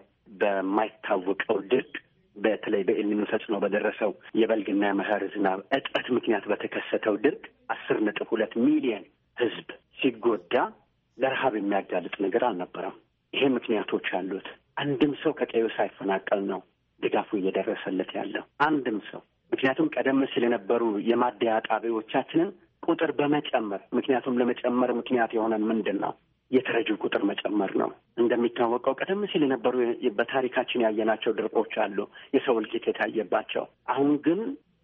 በማይታወቀው ድርቅ በተለይ በኤልኒኖ ተጽዕኖ በደረሰው የበልግና የመኸር ዝናብ እጥረት ምክንያት በተከሰተው ድርቅ አስር ነጥብ ሁለት ሚሊዮን ህዝብ ሲጎዳ ለረሃብ የሚያጋልጥ ነገር አልነበረም። ይሄ ምክንያቶች አሉት። አንድም ሰው ከቀዩ ሳይፈናቀል ነው ድጋፉ እየደረሰለት ያለው አንድም ሰው። ምክንያቱም ቀደም ሲል የነበሩ የማደያ ጣቢያዎቻችንን ቁጥር በመጨመር ምክንያቱም ለመጨመር ምክንያት የሆነን ምንድን ነው? የተረጂው ቁጥር መጨመር ነው። እንደሚታወቀው ቀደም ሲል የነበሩ በታሪካችን ያየናቸው ድርቆች አሉ፣ የሰው እልቂት የታየባቸው። አሁን ግን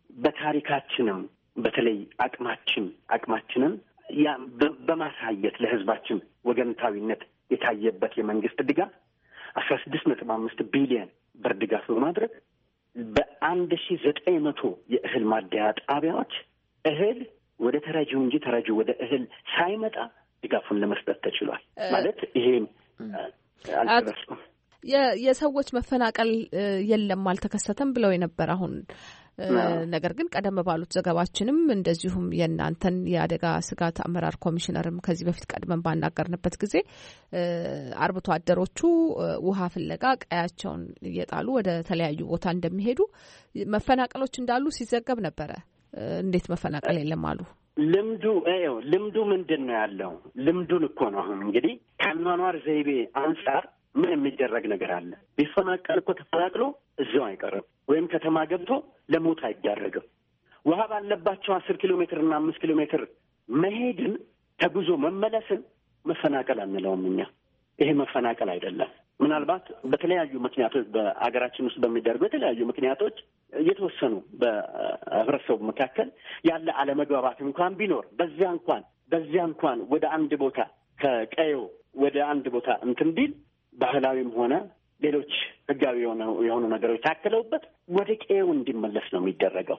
በታሪካችንም በተለይ አቅማችን አቅማችንን ያ በማሳየት ለህዝባችን ወገንታዊነት የታየበት የመንግስት ድጋፍ አስራ ስድስት ነጥብ አምስት ቢሊዮን ብር ድጋፍ በማድረግ በአንድ ሺህ ዘጠኝ መቶ የእህል ማደያ ጣቢያዎች እህል ወደ ተረጂው እንጂ ተረጂው ወደ እህል ሳይመጣ ድጋፉን ለመስጠት ተችሏል። ማለት ይሄን አልተረፈም። የሰዎች መፈናቀል የለም አልተከሰተም ብለው የነበር አሁን ነገር ግን ቀደም ባሉት ዘገባችንም እንደዚሁም የእናንተን የአደጋ ስጋት አመራር ኮሚሽነርም ከዚህ በፊት ቀድመን ባናገርንበት ጊዜ አርብቶ አደሮቹ ውሃ ፍለጋ ቀያቸውን እየጣሉ ወደ ተለያዩ ቦታ እንደሚሄዱ መፈናቀሎች እንዳሉ ሲዘገብ ነበረ። እንዴት መፈናቀል የለም አሉ? ልምዱ አየው ልምዱ ምንድነው ያለው? ልምዱን እኮ ነው። አሁን እንግዲህ ከኗኗር ዘይቤ አንፃር ምን የሚደረግ ነገር አለ? ቢፈናቀል እኮ ተፈናቅሎ እዛው አይቀርም፣ ወይም ከተማ ገብቶ ለሞት አይዳረግም። ውሃ ባለባቸው አስር ኪሎ ሜትር እና አምስት ኪሎ ሜትር መሄድን ተጉዞ መመለስን መፈናቀል አንለውም እኛ። ይሄ መፈናቀል አይደለም። ምናልባት በተለያዩ ምክንያቶች በአገራችን ውስጥ በሚደረጉ የተለያዩ ምክንያቶች እየተወሰኑ በህብረተሰቡ መካከል ያለ አለመግባባት እንኳን ቢኖር በዚያ እንኳን በዚያ እንኳን ወደ አንድ ቦታ ከቀየው ወደ አንድ ቦታ እንትን ቢል ባህላዊም ሆነ ሌሎች ህጋዊ የሆኑ ነገሮች ታክለውበት ወደ ቀየው እንዲመለስ ነው የሚደረገው።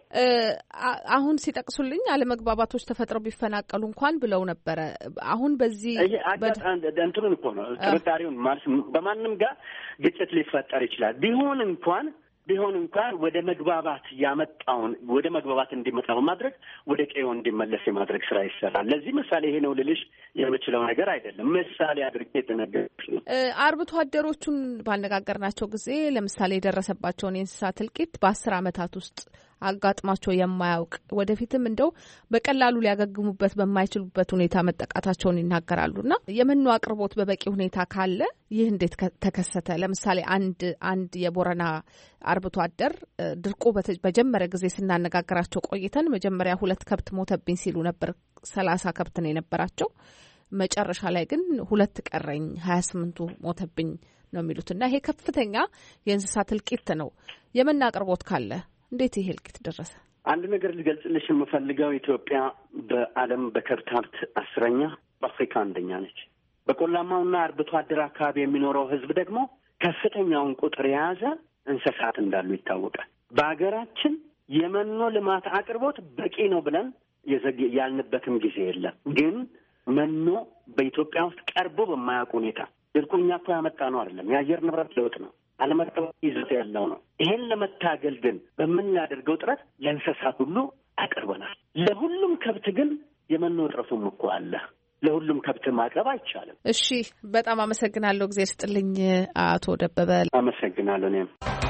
አሁን ሲጠቅሱልኝ አለመግባባቶች ተፈጥረው ቢፈናቀሉ እንኳን ብለው ነበረ። አሁን በዚህ እንትኑን እኮ ነው ጥርጣሬውን ማለት በማንም ጋር ግጭት ሊፈጠር ይችላል። ቢሆን እንኳን ቢሆን እንኳን ወደ መግባባት ያመጣውን ወደ መግባባት እንዲመጣ በማድረግ ወደ ቀየው እንዲመለስ የማድረግ ስራ ይሰራል። ለዚህ ምሳሌ ይሄ ነው ልልሽ የምችለው ነገር አይደለም። ምሳሌ አድርጌ የተነገርኩሽ ነው። አርብቶ አደሮቹን ባነጋገርናቸው ጊዜ ለምሳሌ የደረሰባቸውን የእንስሳት እልቂት በአስር ዓመታት ውስጥ አጋጥሟቸው የማያውቅ ወደፊትም እንደው በቀላሉ ሊያገግሙበት በማይችሉበት ሁኔታ መጠቃታቸውን ይናገራሉና የመኖ አቅርቦት በበቂ ሁኔታ ካለ ይህ እንዴት ተከሰተ? ለምሳሌ አንድ አንድ የቦረና አርብቶ አደር ድርቁ በጀመረ ጊዜ ስናነጋግራቸው ቆይተን መጀመሪያ ሁለት ከብት ሞተብኝ ሲሉ ነበር። ሰላሳ ከብት ነው የነበራቸው። መጨረሻ ላይ ግን ሁለት ቀረኝ፣ ሀያ ስምንቱ ሞተብኝ ነው የሚሉትና ይሄ ከፍተኛ የእንስሳት እልቂት ነው። የመኖ አቅርቦት ካለ እንዴት ይሄ እልቂት ደረሰ? አንድ ነገር ልገልጽልሽ የምፈልገው ኢትዮጵያ በዓለም በከብት ሀብት አስረኛ፣ በአፍሪካ አንደኛ ነች። በቆላማውና አርብቶ አደር አካባቢ የሚኖረው ሕዝብ ደግሞ ከፍተኛውን ቁጥር የያዘ እንስሳት እንዳሉ ይታወቃል። በሀገራችን የመኖ ልማት አቅርቦት በቂ ነው ብለን ያልንበትም ጊዜ የለም። ግን መኖ በኢትዮጵያ ውስጥ ቀርቦ በማያውቅ ሁኔታ ድርቁ እኛ እኮ ያመጣ ነው አይደለም፣ የአየር ንብረት ለውጥ ነው፣ አለመጠበቅ ይዘት ያለው ነው። ይሄን ለመታገል ግን በምናደርገው ጥረት ለእንስሳት ሁሉ አቅርበናል። ለሁሉም ከብት ግን የመኖ እጥረቱም እኮ አለ። ለሁሉም ከብት ማቅረብ አይቻልም። እሺ፣ በጣም አመሰግናለሁ። ጊዜ ስጥልኝ አቶ ደበበ። አመሰግናለሁ እኔም።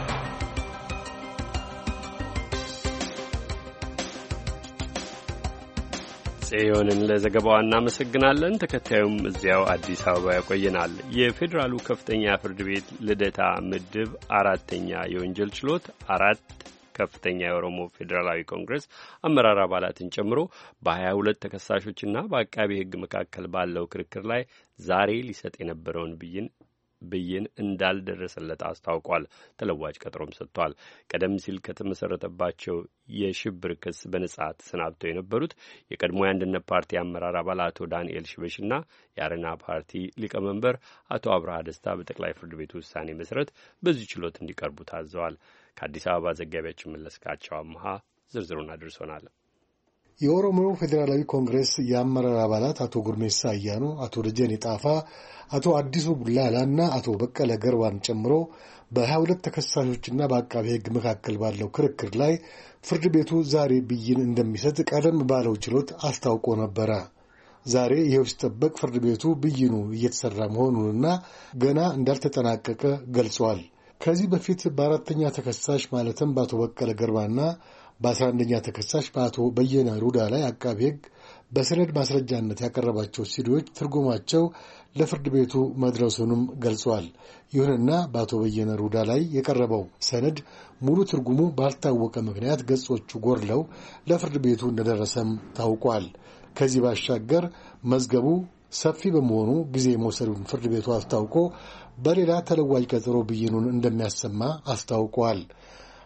ጽዮንን ለዘገባዋ እናመሰግናለን። ተከታዩም እዚያው አዲስ አበባ ያቆየናል። የፌዴራሉ ከፍተኛ ፍርድ ቤት ልደታ ምድብ አራተኛ የወንጀል ችሎት አራት ከፍተኛ የኦሮሞ ፌዴራላዊ ኮንግረስ አመራር አባላትን ጨምሮ በሀያ ሁለት ተከሳሾችና በአቃቤ ሕግ መካከል ባለው ክርክር ላይ ዛሬ ሊሰጥ የነበረውን ብይን ብይን እንዳልደረሰለት አስታውቋል። ተለዋጭ ቀጠሮም ሰጥቷል። ቀደም ሲል ከተመሰረተባቸው የሽብር ክስ በነጻ ተሰናብተው የነበሩት የቀድሞ የአንድነት ፓርቲ አመራር አባል አቶ ዳንኤል ሽበሽና የአረና ፓርቲ ሊቀመንበር አቶ አብርሃ ደስታ በጠቅላይ ፍርድ ቤቱ ውሳኔ መሰረት በዚህ ችሎት እንዲቀርቡ ታዘዋል። ከአዲስ አበባ ዘጋቢያችን መለስካቸው አምሃ ዝርዝሩን አድርሶናል። የኦሮሞ ፌዴራላዊ ኮንግሬስ የአመራር አባላት አቶ ጉርሜሳ አያኖ፣ አቶ ደጀኔ ጣፋ፣ አቶ አዲሱ ቡላላ እና አቶ በቀለ ገርባን ጨምሮ በሀያ ሁለት ተከሳሾችና በአቃቤ ሕግ መካከል ባለው ክርክር ላይ ፍርድ ቤቱ ዛሬ ብይን እንደሚሰጥ ቀደም ባለው ችሎት አስታውቆ ነበረ። ዛሬ ይኸው ሲጠበቅ ፍርድ ቤቱ ብይኑ እየተሰራ መሆኑንና ገና እንዳልተጠናቀቀ ገልጿል። ከዚህ በፊት በአራተኛ ተከሳሽ ማለትም በአቶ በቀለ ገርባና በአስራ አንደኛ ተከሳሽ በአቶ በየነ ሩዳ ላይ አቃቤ ሕግ በሰነድ ማስረጃነት ያቀረባቸው ሲዲዎች ትርጉማቸው ለፍርድ ቤቱ መድረሱንም ገልጿል። ይሁንና በአቶ በየነ ሩዳ ላይ የቀረበው ሰነድ ሙሉ ትርጉሙ ባልታወቀ ምክንያት ገጾቹ ጎድለው ለፍርድ ቤቱ እንደደረሰም ታውቋል። ከዚህ ባሻገር መዝገቡ ሰፊ በመሆኑ ጊዜ መውሰዱን ፍርድ ቤቱ አስታውቆ በሌላ ተለዋጭ ቀጠሮ ብይኑን እንደሚያሰማ አስታውቋል።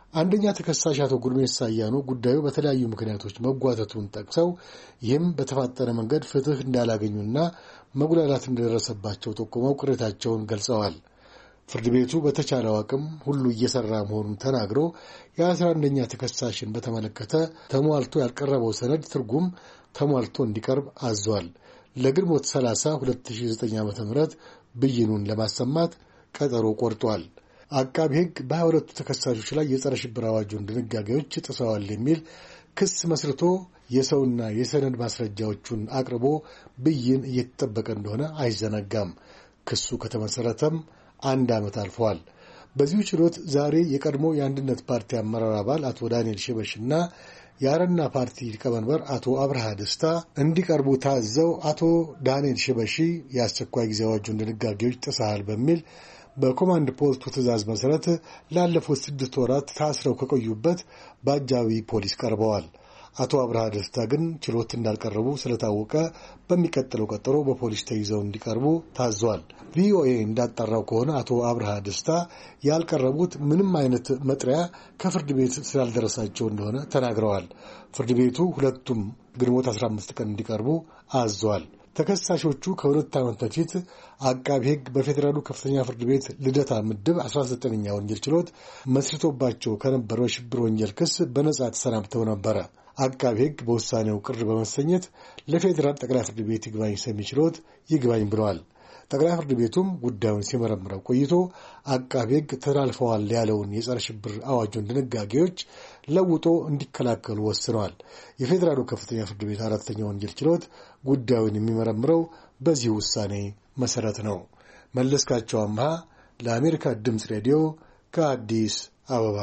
አንደኛ ተከሳሽ አቶ ጉርሜሳ አያኖ ጉዳዩ በተለያዩ ምክንያቶች መጓተቱን ጠቅሰው ይህም በተፋጠነ መንገድ ፍትህ እንዳላገኙና መጉላላት እንደደረሰባቸው ጠቁመው ቅሬታቸውን ገልጸዋል። ፍርድ ቤቱ በተቻለው አቅም ሁሉ እየሰራ መሆኑን ተናግሮ የአስራ አንደኛ ተከሳሽን በተመለከተ ተሟልቶ ያልቀረበው ሰነድ ትርጉም ተሟልቶ እንዲቀርብ አዟል። ለግንቦት ሰላሳ ሁለት ሺህ ዘጠኝ ዓመተ ምህረት ብይኑን ለማሰማት ቀጠሮ ቆርጧል። አቃቢ ሕግ በሃያ ሁለቱ ተከሳሾች ላይ የጸረ ሽብር አዋጁን ድንጋጌዎች ጥሰዋል የሚል ክስ መስርቶ የሰውና የሰነድ ማስረጃዎቹን አቅርቦ ብይን እየተጠበቀ እንደሆነ አይዘነጋም። ክሱ ከተመሰረተም አንድ ዓመት አልፏል። በዚሁ ችሎት ዛሬ የቀድሞ የአንድነት ፓርቲ አመራር አባል አቶ ዳንኤል ሽበሽና የአረና ፓርቲ ሊቀመንበር አቶ አብርሃ ደስታ እንዲቀርቡ ታዘው አቶ ዳንኤል ሽበሺ የአስቸኳይ ጊዜ አዋጁን ድንጋጌዎች ጥሰዋል በሚል በኮማንድ ፖስቱ ትዕዛዝ መሰረት ላለፉት ስድስት ወራት ታስረው ከቆዩበት በአጃቢ ፖሊስ ቀርበዋል። አቶ አብርሃ ደስታ ግን ችሎት እንዳልቀረቡ ስለታወቀ በሚቀጥለው ቀጠሮ በፖሊስ ተይዘው እንዲቀርቡ ታዟል። ቪኦኤ እንዳጣራው ከሆነ አቶ አብርሃ ደስታ ያልቀረቡት ምንም አይነት መጥሪያ ከፍርድ ቤት ስላልደረሳቸው እንደሆነ ተናግረዋል። ፍርድ ቤቱ ሁለቱም ግንቦት አስራ አምስት ቀን እንዲቀርቡ አዟል። ተከሳሾቹ ከሁለት ዓመት በፊት አቃቢ ሕግ በፌዴራሉ ከፍተኛ ፍርድ ቤት ልደታ ምድብ አስራ ዘጠነኛ ወንጀል ችሎት መስርቶባቸው ከነበረው የሽብር ወንጀል ክስ በነጻ ተሰናብተው ነበረ። አቃቢ ሕግ በውሳኔው ቅር በመሰኘት ለፌዴራል ጠቅላይ ፍርድ ቤት ይግባኝ ሰሚ ችሎት ይግባኝ ብለዋል። ጠቅላይ ፍርድ ቤቱም ጉዳዩን ሲመረምረው ቆይቶ አቃቢ ሕግ ተላልፈዋል ያለውን የጸረ ሽብር አዋጁን ድንጋጌዎች ለውጦ እንዲከላከሉ ወስነዋል። የፌዴራሉ ከፍተኛ ፍርድ ቤት አራተኛ ወንጀል ችሎት ጉዳዩን የሚመረምረው በዚህ ውሳኔ መሰረት ነው። መለስካቸው አምሃ ለአሜሪካ ድምፅ ሬዲዮ ከአዲስ አበባ።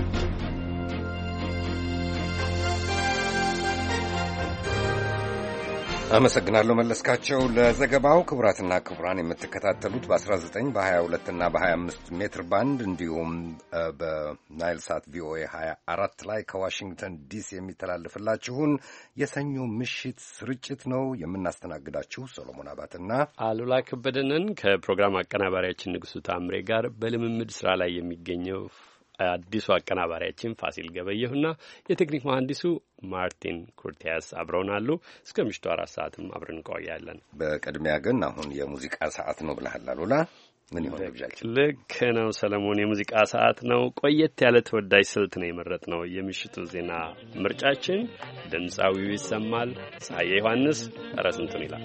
አመሰግናለሁ መለስካቸው ለዘገባው። ክቡራትና ክቡራን የምትከታተሉት በ19 በ22 እና በ25 ሜትር ባንድ እንዲሁም በናይል ሳት ቪኦኤ ሀያ አራት ላይ ከዋሽንግተን ዲሲ የሚተላለፍላችሁን የሰኞ ምሽት ስርጭት ነው። የምናስተናግዳችሁ ሰሎሞን አባትና አሉላ ከበደንን ከፕሮግራም አቀናባሪያችን ንጉሱ ታምሬ ጋር በልምምድ ስራ ላይ የሚገኘው አዲሱ አቀናባሪያችን ፋሲል ገበየሁና የቴክኒክ መሐንዲሱ ማርቲን ኩርቲያስ አብረውናሉ። እስከ ምሽቱ አራት ሰዓትም አብረን እንቆያለን። በቅድሚያ ግን አሁን የሙዚቃ ሰዓት ነው ብለሃል አሉላ። ምን ይሆን ግብዣችን? ልክ ነው ሰለሞን፣ የሙዚቃ ሰዓት ነው። ቆየት ያለ ተወዳጅ ስልት ነው የመረጥነው። የምሽቱ ዜና ምርጫችን ድምፃዊው ይሰማል ፀሐዬ ዮሐንስ ኧረ ስንቱን ይላል።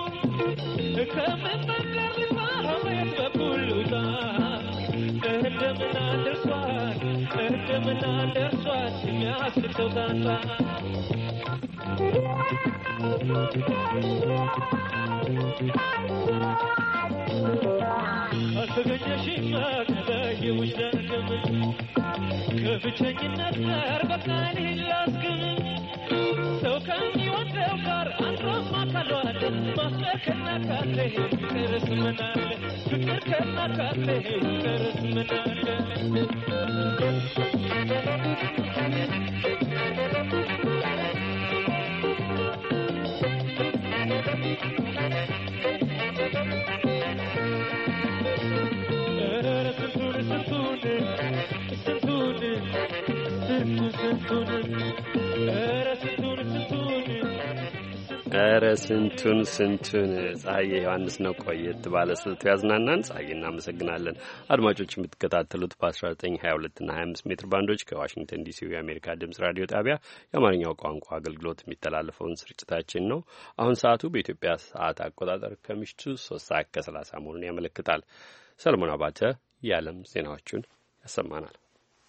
Come ኧረ ስንቱን ስንቱን ፀሐዬ ዮሐንስ ነው ቆየት ባለ ስልቱ ያዝናናን። ፀሐዬ እናመሰግናለን። አድማጮች የምትከታተሉት በአስራ ዘጠኝ ሀያ ሁለት እና ሀያ አምስት ሜትር ባንዶች ከዋሽንግተን ዲሲው የአሜሪካ ድምጽ ራዲዮ ጣቢያ የአማርኛው ቋንቋ አገልግሎት የሚተላለፈውን ስርጭታችን ነው። አሁን ሰዓቱ በኢትዮጵያ ሰዓት አቆጣጠር ከምሽቱ ሶስት ሰዓት ከሰላሳ መሆኑን ያመለክታል። ሰለሞን አባተ የዓለም ዜናዎቹን ያሰማናል።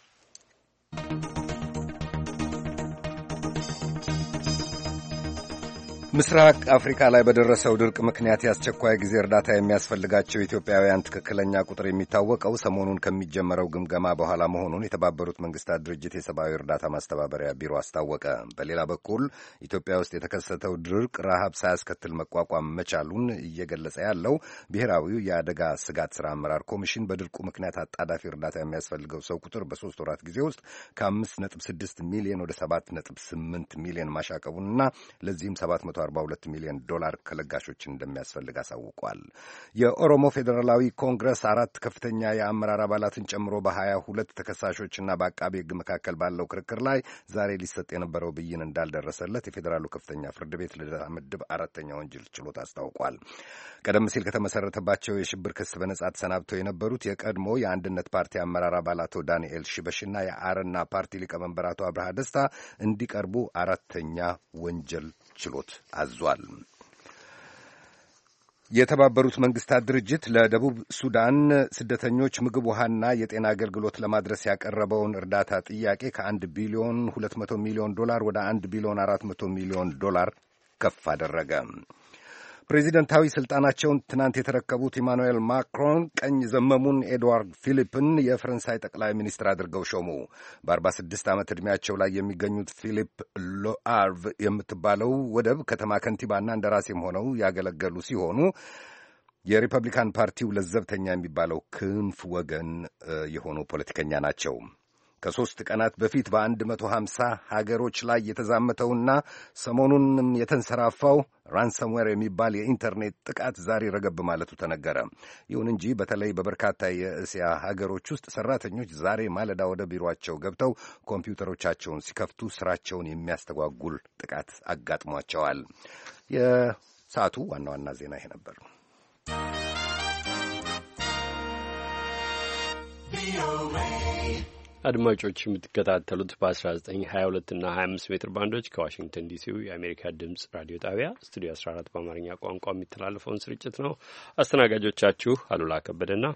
ምስራቅ አፍሪካ ላይ በደረሰው ድርቅ ምክንያት የአስቸኳይ ጊዜ እርዳታ የሚያስፈልጋቸው ኢትዮጵያውያን ትክክለኛ ቁጥር የሚታወቀው ሰሞኑን ከሚጀመረው ግምገማ በኋላ መሆኑን የተባበሩት መንግስታት ድርጅት የሰብአዊ እርዳታ ማስተባበሪያ ቢሮ አስታወቀ። በሌላ በኩል ኢትዮጵያ ውስጥ የተከሰተው ድርቅ ረሃብ ሳያስከትል መቋቋም መቻሉን እየገለጸ ያለው ብሔራዊው የአደጋ ስጋት ስራ አመራር ኮሚሽን በድርቁ ምክንያት አጣዳፊ እርዳታ የሚያስፈልገው ሰው ቁጥር በሶስት ወራት ጊዜ ውስጥ ከአምስት ነጥብ ስድስት ሚሊዮን ወደ ሰባት ነጥብ ስምንት ሚሊዮን ማሻቀቡንና ለዚህም ሰባት መቶ አርባ ሁለት ሚሊዮን ዶላር ከለጋሾች እንደሚያስፈልግ አሳውቋል። የኦሮሞ ፌዴራላዊ ኮንግረስ አራት ከፍተኛ የአመራር አባላትን ጨምሮ በሀያ ሁለት ተከሳሾችና በአቃቤ ሕግ መካከል ባለው ክርክር ላይ ዛሬ ሊሰጥ የነበረው ብይን እንዳልደረሰለት የፌዴራሉ ከፍተኛ ፍርድ ቤት ልደታ ምድብ አራተኛ ወንጀል ችሎት አስታውቋል። ቀደም ሲል ከተመሰረተባቸው የሽብር ክስ በነጻ ተሰናብተው የነበሩት የቀድሞ የአንድነት ፓርቲ አመራር አባል አቶ ዳንኤል ሽበሽና የአረና ፓርቲ ሊቀመንበር አቶ አብርሃ ደስታ እንዲቀርቡ አራተኛ ወንጀል ችሎት አዟል። የተባበሩት መንግስታት ድርጅት ለደቡብ ሱዳን ስደተኞች ምግብ፣ ውሃና የጤና አገልግሎት ለማድረስ ያቀረበውን እርዳታ ጥያቄ ከአንድ ቢሊዮን ሁለት መቶ ሚሊዮን ዶላር ወደ አንድ ቢሊዮን አራት መቶ ሚሊዮን ዶላር ከፍ አደረገ። ፕሬዚደንታዊ ስልጣናቸውን ትናንት የተረከቡት ኢማኑኤል ማክሮን ቀኝ ዘመሙን ኤድዋርድ ፊሊፕን የፈረንሳይ ጠቅላይ ሚኒስትር አድርገው ሾሙ። በአርባ ስድስት ዓመት ዕድሜያቸው ላይ የሚገኙት ፊሊፕ ሎአርቭ የምትባለው ወደብ ከተማ ከንቲባና እንደራሴም ሆነው ያገለገሉ ሲሆኑ የሪፐብሊካን ፓርቲው ለዘብተኛ የሚባለው ክንፍ ወገን የሆኑ ፖለቲከኛ ናቸው። ከሦስት ቀናት በፊት በአንድ መቶ ሀምሳ ሀገሮች ላይ የተዛመተውና ሰሞኑንም የተንሰራፋው ራንሰምዌር የሚባል የኢንተርኔት ጥቃት ዛሬ ረገብ ማለቱ ተነገረ። ይሁን እንጂ በተለይ በበርካታ የእስያ ሀገሮች ውስጥ ሰራተኞች ዛሬ ማለዳ ወደ ቢሮአቸው ገብተው ኮምፒውተሮቻቸውን ሲከፍቱ ስራቸውን የሚያስተጓጉል ጥቃት አጋጥሟቸዋል። የሰዓቱ ዋና ዋና ዜና ይሄ ነበር። አድማጮች የምትከታተሉት በአስራ ዘጠኝ ሀያ ሁለት እና ሀያ አምስት ሜትር ባንዶች ከዋሽንግተን ዲሲው የአሜሪካ ድምጽ ራዲዮ ጣቢያ ስቱዲዮ አስራ አራት በአማርኛ ቋንቋ የሚተላለፈውን ስርጭት ነው። አስተናጋጆቻችሁ አሉላ ከበደና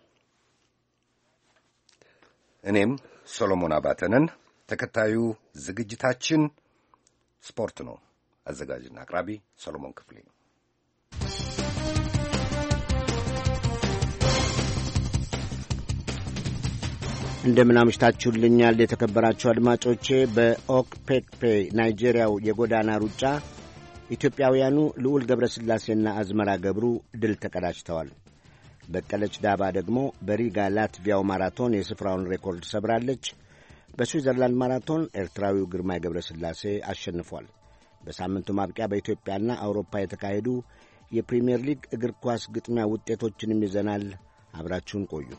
እኔም ሶሎሞን አባተንን። ተከታዩ ዝግጅታችን ስፖርት ነው። አዘጋጅና አቅራቢ ሶሎሞን ክፍሌ ነው። እንደምን አምሽታችሁልኛል የተከበራችሁ አድማጮቼ። በኦክፔክፔ ናይጄሪያው የጎዳና ሩጫ ኢትዮጵያውያኑ ልዑል ገብረስላሴና አዝመራ ገብሩ ድል ተቀዳጅተዋል። በቀለች ዳባ ደግሞ በሪጋ ላትቪያው ማራቶን የስፍራውን ሬኮርድ ሰብራለች። በስዊዘርላንድ ማራቶን ኤርትራዊው ግርማይ ገብረስላሴ አሸንፏል። በሳምንቱ ማብቂያ በኢትዮጵያና አውሮፓ የተካሄዱ የፕሪምየር ሊግ እግር ኳስ ግጥሚያ ውጤቶችንም ይዘናል። አብራችሁን ቆዩ።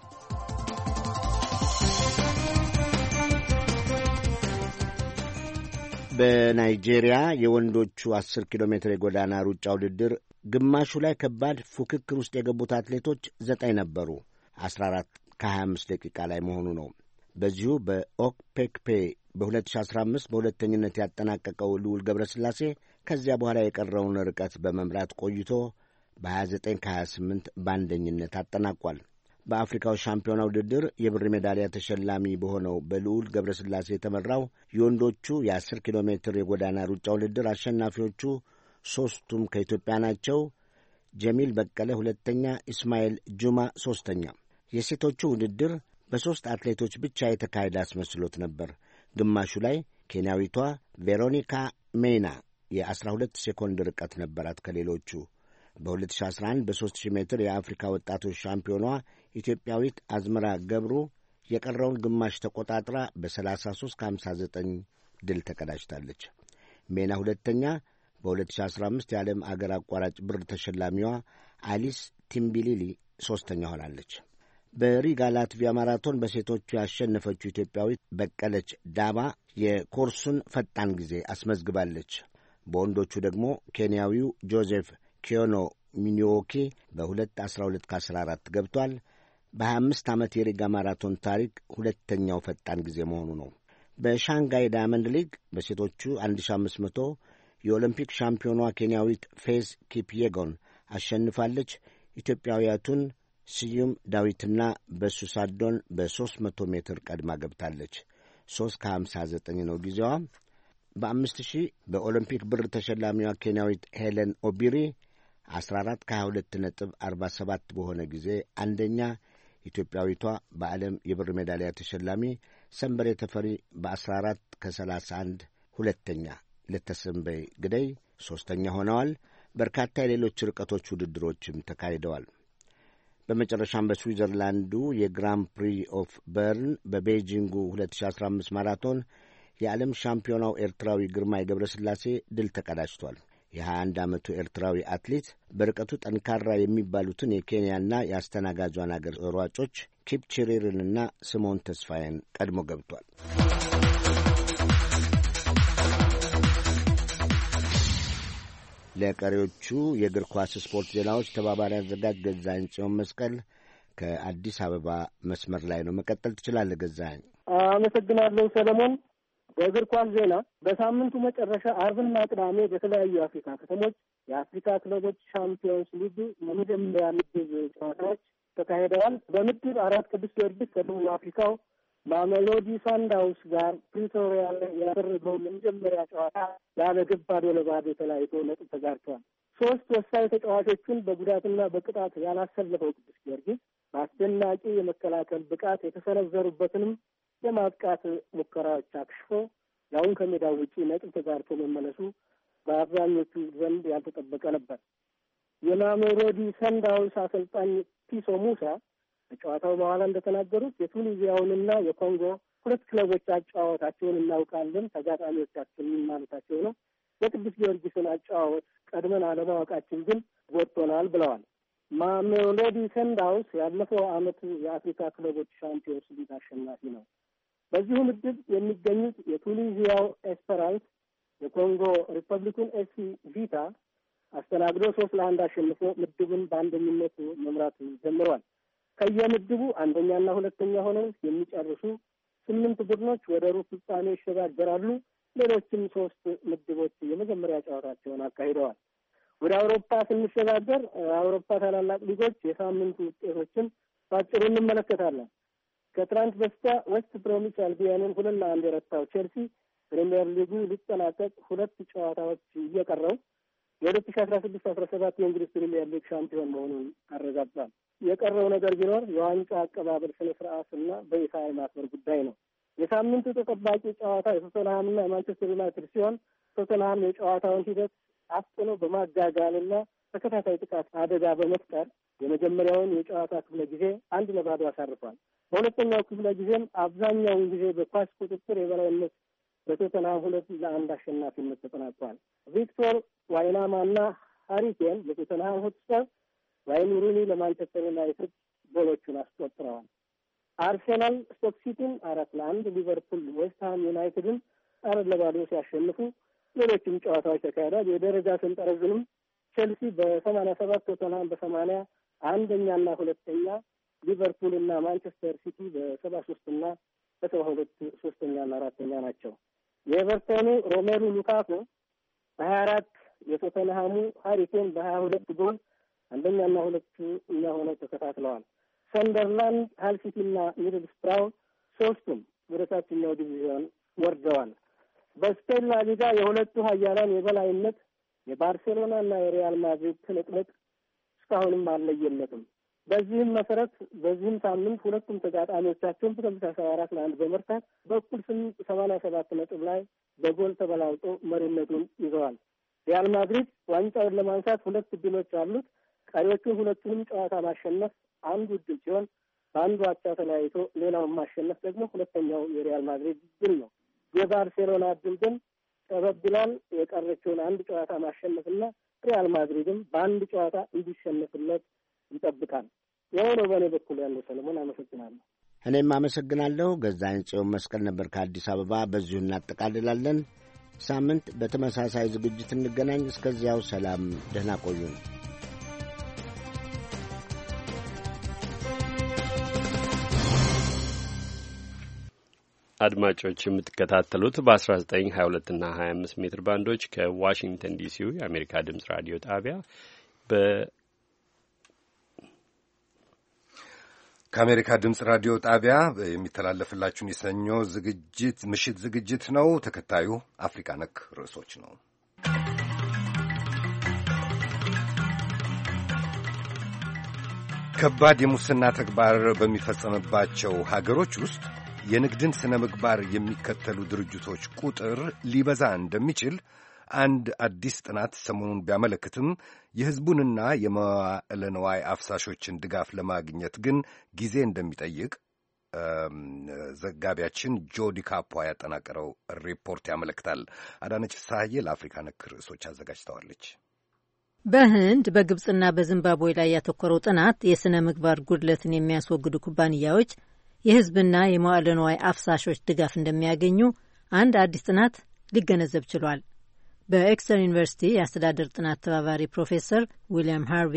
በናይጄሪያ የወንዶቹ አስር ኪሎ ሜትር የጎዳና ሩጫ ውድድር ግማሹ ላይ ከባድ ፉክክር ውስጥ የገቡት አትሌቶች ዘጠኝ ነበሩ። አስራ አራት ከሀያ አምስት ደቂቃ ላይ መሆኑ ነው። በዚሁ በኦክፔክፔ በሁለት ሺህ አስራ አምስት በሁለተኝነት ያጠናቀቀው ልዑል ገብረስላሴ ከዚያ በኋላ የቀረውን ርቀት በመምራት ቆይቶ በሀያ ዘጠኝ ከሀያ ስምንት በአንደኝነት አጠናቋል። በአፍሪካው ሻምፒዮና ውድድር የብር ሜዳሊያ ተሸላሚ በሆነው በልዑል ገብረስላሴ የተመራው የወንዶቹ የአስር ኪሎ ሜትር የጎዳና ሩጫ ውድድር አሸናፊዎቹ ሦስቱም ከኢትዮጵያ ናቸው። ጀሚል በቀለ ሁለተኛ፣ ኢስማኤል ጁማ ሦስተኛ። የሴቶቹ ውድድር በሦስት አትሌቶች ብቻ የተካሄደ አስመስሎት ነበር። ግማሹ ላይ ኬንያዊቷ ቬሮኒካ ሜና የአስራ ሁለት ሴኮንድ ርቀት ነበራት ከሌሎቹ። በሁለት ሺህ አስራ አንድ በሦስት ሺህ ሜትር የአፍሪካ ወጣቶች ሻምፒዮኗ ኢትዮጵያዊት አዝመራ ገብሩ የቀረውን ግማሽ ተቆጣጥራ በሰላሳ ሦስት ከሀምሳ ዘጠኝ ድል ተቀዳጅታለች። ሜና ሁለተኛ፣ በሁለት ሺህ አስራ አምስት የዓለም አገር አቋራጭ ብር ተሸላሚዋ አሊስ ቲምቢሊሊ ሦስተኛ ሆናለች። በሪጋ ላትቪያ ማራቶን በሴቶቹ ያሸነፈችው ኢትዮጵያዊት በቀለች ዳባ የኮርሱን ፈጣን ጊዜ አስመዝግባለች። በወንዶቹ ደግሞ ኬንያዊው ጆዜፍ ኪዮኖ ሚኒዎኪ በሁለት አስራ ሁለት ከአስራ አራት ገብቷል። በሀያ አምስት ዓመት የሪጋ ማራቶን ታሪክ ሁለተኛው ፈጣን ጊዜ መሆኑ ነው። በሻንጋይ ዳያመንድ ሊግ በሴቶቹ አንድ ሺህ አምስት መቶ የኦሎምፒክ ሻምፒዮኗ ኬንያዊት ፌዝ ኪፕዬጎን አሸንፋለች። ኢትዮጵያውያቱን ስዩም ዳዊትና በሱሳዶን በሦስት መቶ ሜትር ቀድማ ገብታለች። ሦስት ከሀምሳ ዘጠኝ ነው ጊዜዋ። በአምስት ሺህ በኦሎምፒክ ብር ተሸላሚዋ ኬንያዊት ሄለን ኦቢሪ አስራ አራት ከሀያ ሁለት ነጥብ አርባ ሰባት በሆነ ጊዜ አንደኛ፣ ኢትዮጵያዊቷ በዓለም የብር ሜዳሊያ ተሸላሚ ሰንበሬ ተፈሪ በአስራ አራት ከሰላሳ አንድ ሁለተኛ፣ ለተሰንበይ ግደይ ሦስተኛ ሆነዋል። በርካታ የሌሎች ርቀቶች ውድድሮችም ተካሂደዋል። በመጨረሻም በስዊዘርላንዱ የግራን ፕሪ ኦፍ በርን በቤይጂንጉ ሁለት ሺህ አስራ አምስት ማራቶን የዓለም ሻምፒዮናው ኤርትራዊ ግርማይ ገብረስላሴ ድል ተቀዳጅቷል። የሀያ አንድ ዓመቱ ኤርትራዊ አትሌት በርቀቱ ጠንካራ የሚባሉትን የኬንያና የአስተናጋጇን አገር ሯጮች ኪፕቺሪርንና ስሞን ተስፋዬን ቀድሞ ገብቷል። ለቀሪዎቹ የእግር ኳስ ስፖርት ዜናዎች ተባባሪ አዘጋጅ ገዛኸኝ ጽዮን መስቀል ከአዲስ አበባ መስመር ላይ ነው። መቀጠል ትችላለህ ገዛኸኝ። አመሰግናለሁ ሰለሞን። በእግር ኳስ ዜና በሳምንቱ መጨረሻ አርብና ቅዳሜ በተለያዩ የአፍሪካ ከተሞች የአፍሪካ ክለቦች ሻምፒዮንስ ሊግ የመጀመሪያ ምድብ ጨዋታዎች ተካሂደዋል። በምድብ አራት ቅዱስ ጊዮርጊስ ከደቡብ አፍሪካው ማሜሎዲ ሳንዳውንስ ጋር ፕሪቶሪያ ላይ ያደረገውን የመጀመሪያ ጨዋታ ያለ ግብ ባዶ ለባዶ ተለያይቶ ነጥብ ተጋርተዋል። ሶስት ወሳኝ ተጫዋቾቹን በጉዳትና በቅጣት ያላሰለፈው ቅዱስ ጊዮርጊስ በአስደናቂ የመከላከል ብቃት የተሰነዘሩበትንም የማጥቃት ሙከራዎች አክሽፎ ያውን ከሜዳው ውጪ ነጥብ ተጋርቶ መመለሱ በአብዛኞቹ ዘንድ ያልተጠበቀ ነበር። የማሜሎዲ ሰንዳውንስ አሰልጣኝ ፒሶ ሙሳ ከጨዋታው በኋላ እንደተናገሩት የቱኒዚያውንና የኮንጎ ሁለት ክለቦች አጨዋወታቸውን እናውቃለን፣ ተጋጣሚዎቻችንን ማለታቸው ነው። የቅዱስ ጊዮርጊስን አጨዋወት ቀድመን አለማወቃችን ግን ጎድቶናል ብለዋል። ማሜሎዲ ሰንዳውንስ ያለፈው ዓመት የአፍሪካ ክለቦች ሻምፒዮንስ ሊግ አሸናፊ ነው። በዚሁ ምድብ የሚገኙት የቱኒዚያው ኤስፐራንስ የኮንጎ ሪፐብሊኩን ኤሲ ቪታ አስተናግዶ ሶስት ለአንድ አሸንፎ ምድቡን በአንደኝነት መምራት ጀምሯል። ከየምድቡ አንደኛና ሁለተኛ ሆነው የሚጨርሱ ስምንት ቡድኖች ወደ ሩብ ፍጻሜ ይሸጋገራሉ። ሌሎችም ሶስት ምድቦች የመጀመሪያ ጨዋታቸውን አካሂደዋል። ወደ አውሮፓ ስንሸጋገር አውሮፓ ታላላቅ ሊጎች የሳምንቱ ውጤቶችን ባጭሩ እንመለከታለን። ከትናንት በስቲያ ዌስት ብሮሚች አልቢያንን ሁለት ለአንድ የረታው ቼልሲ ፕሪሚየር ሊጉ ሊጠናቀቅ ሁለት ጨዋታዎች እየቀረው የሁለት ሺ አስራ ስድስት አስራ ሰባት የእንግሊዝ ፕሪሚየር ሊግ ሻምፒዮን መሆኑን አረጋግጧል። የቀረው ነገር ቢኖር የዋንጫ አቀባበል ስነ ስርዓትና በይፋ የማክበር ጉዳይ ነው። የሳምንቱ ተጠባቂ ጨዋታ የቶተንሃምና የማንቸስተር ዩናይትድ ሲሆን ቶተንሃም የጨዋታውን ሂደት አፍጥኖ በማጋጋልና ተከታታይ ጥቃት አደጋ በመፍጠር የመጀመሪያውን የጨዋታ ክፍለ ጊዜ አንድ ለባዶ አሳርፏል። በሁለተኛው ክፍለ ጊዜም አብዛኛውን ጊዜ በኳስ ቁጥጥር የበላይነት በቶተንሃም ሁለት ለአንድ አሸናፊነት ተጠናቋል። ቪክቶር ዋይናማና ሃሪኬን ለቶተንሃም ሆትስፐር፣ ዋይን ሩኒ ለማንቸስተር ዩናይትድ ጎሎቹን አስቆጥረዋል። አርሴናል ስቶክ ሲቲን አራት ለአንድ፣ ሊቨርፑል ዌስትሃም ዩናይትድን አራት ለባዶ ሲያሸንፉ ሌሎችም ጨዋታዎች ተካሂደዋል። የደረጃ ሰንጠረዡንም ቼልሲ በሰማንያ ሰባት ቶተንሃም በሰማንያ አንደኛና ሁለተኛ፣ ሊቨርፑል እና ማንቸስተር ሲቲ በሰባ ሶስትና በሰባ ሁለት ሶስተኛና አራተኛ ናቸው። የኤቨርተኑ ሮሜሉ ሉካኩ በሀያ አራት የቶተንሃሙ ሃሪኬን በሀያ ሁለት ጎል አንደኛና ሁለተኛ ሆነው ተከታትለዋል። ሰንደርላንድ፣ ሃል ሲቲና ሚድልስብራው ሶስቱም ወደ ታችኛው ዲቪዥን ወርደዋል። በስፔን ላ ሊጋ የሁለቱ ኃያላን የበላይነት የባርሴሎናና የሪያል ማድሪድ ትንቅንቅ እስካሁንም አልለየለትም። በዚህም መሰረት በዚህም ሳምንት ሁለቱም ተጋጣሚዎቻቸውን በተመሳሳይ አራት ለአንድ በመርታት በኩል ስምንት ሰማንያ ሰባት ነጥብ ላይ በጎል ተበላልጦ መሪነቱን ይዘዋል። ሪያል ማድሪድ ዋንጫውን ለማንሳት ሁለት እድሎች አሉት። ቀሪዎቹን ሁለቱንም ጨዋታ ማሸነፍ አንዱ እድል ሲሆን በአንዱ አቻ ተለያይቶ ሌላውን ማሸነፍ ደግሞ ሁለተኛው የሪያል ማድሪድ እድል ነው። የባርሴሎና እድል ግን ጠበብ ይላል። የቀረችውን አንድ ጨዋታ ማሸነፍና ሪያል ማድሪድም በአንድ ጨዋታ እንዲሸነፍለት ይጠብቃል። ይኸው ነው በእኔ በኩል ያለው። ሰለሞን አመሰግናለሁ። እኔም አመሰግናለሁ። ገዛኸኝ ጽዮን መስቀል ነበር ከአዲስ አበባ። በዚሁ እናጠቃልላለን። ሳምንት በተመሳሳይ ዝግጅት እንገናኝ። እስከዚያው ሰላም፣ ደህና ቆዩን። አድማጮች የምትከታተሉት በአስራ ዘጠኝ ሀያ ሁለት እና ሀያ አምስት ሜትር ባንዶች ከዋሽንግተን ዲሲው የአሜሪካ ድምጽ ራዲዮ ጣቢያ በ ከአሜሪካ ድምጽ ራዲዮ ጣቢያ የሚተላለፍላችሁን የሰኞ ዝግጅት ምሽት ዝግጅት ነው። ተከታዩ አፍሪካ ነክ ርዕሶች ነው። ከባድ የሙስና ተግባር በሚፈጸምባቸው ሀገሮች ውስጥ የንግድን ስነ ምግባር የሚከተሉ ድርጅቶች ቁጥር ሊበዛ እንደሚችል አንድ አዲስ ጥናት ሰሞኑን ቢያመለክትም የሕዝቡንና የመዋዕለ ንዋይ አፍሳሾችን ድጋፍ ለማግኘት ግን ጊዜ እንደሚጠይቅ ዘጋቢያችን ጆዲ ካፖ ያጠናቀረው ሪፖርት ያመለክታል። አዳነች ፍስሐዬ ለአፍሪካ ነክ ርዕሶች አዘጋጅተዋለች። በህንድ በግብፅና በዚምባብዌ ላይ ያተኮረው ጥናት የሥነ ምግባር ጉድለትን የሚያስወግዱ ኩባንያዎች የሕዝብና የመዋዕለ ንዋይ አፍሳሾች ድጋፍ እንደሚያገኙ አንድ አዲስ ጥናት ሊገነዘብ ችሏል። በኤክስተር ዩኒቨርሲቲ የአስተዳደር ጥናት ተባባሪ ፕሮፌሰር ዊልያም ሃርቪ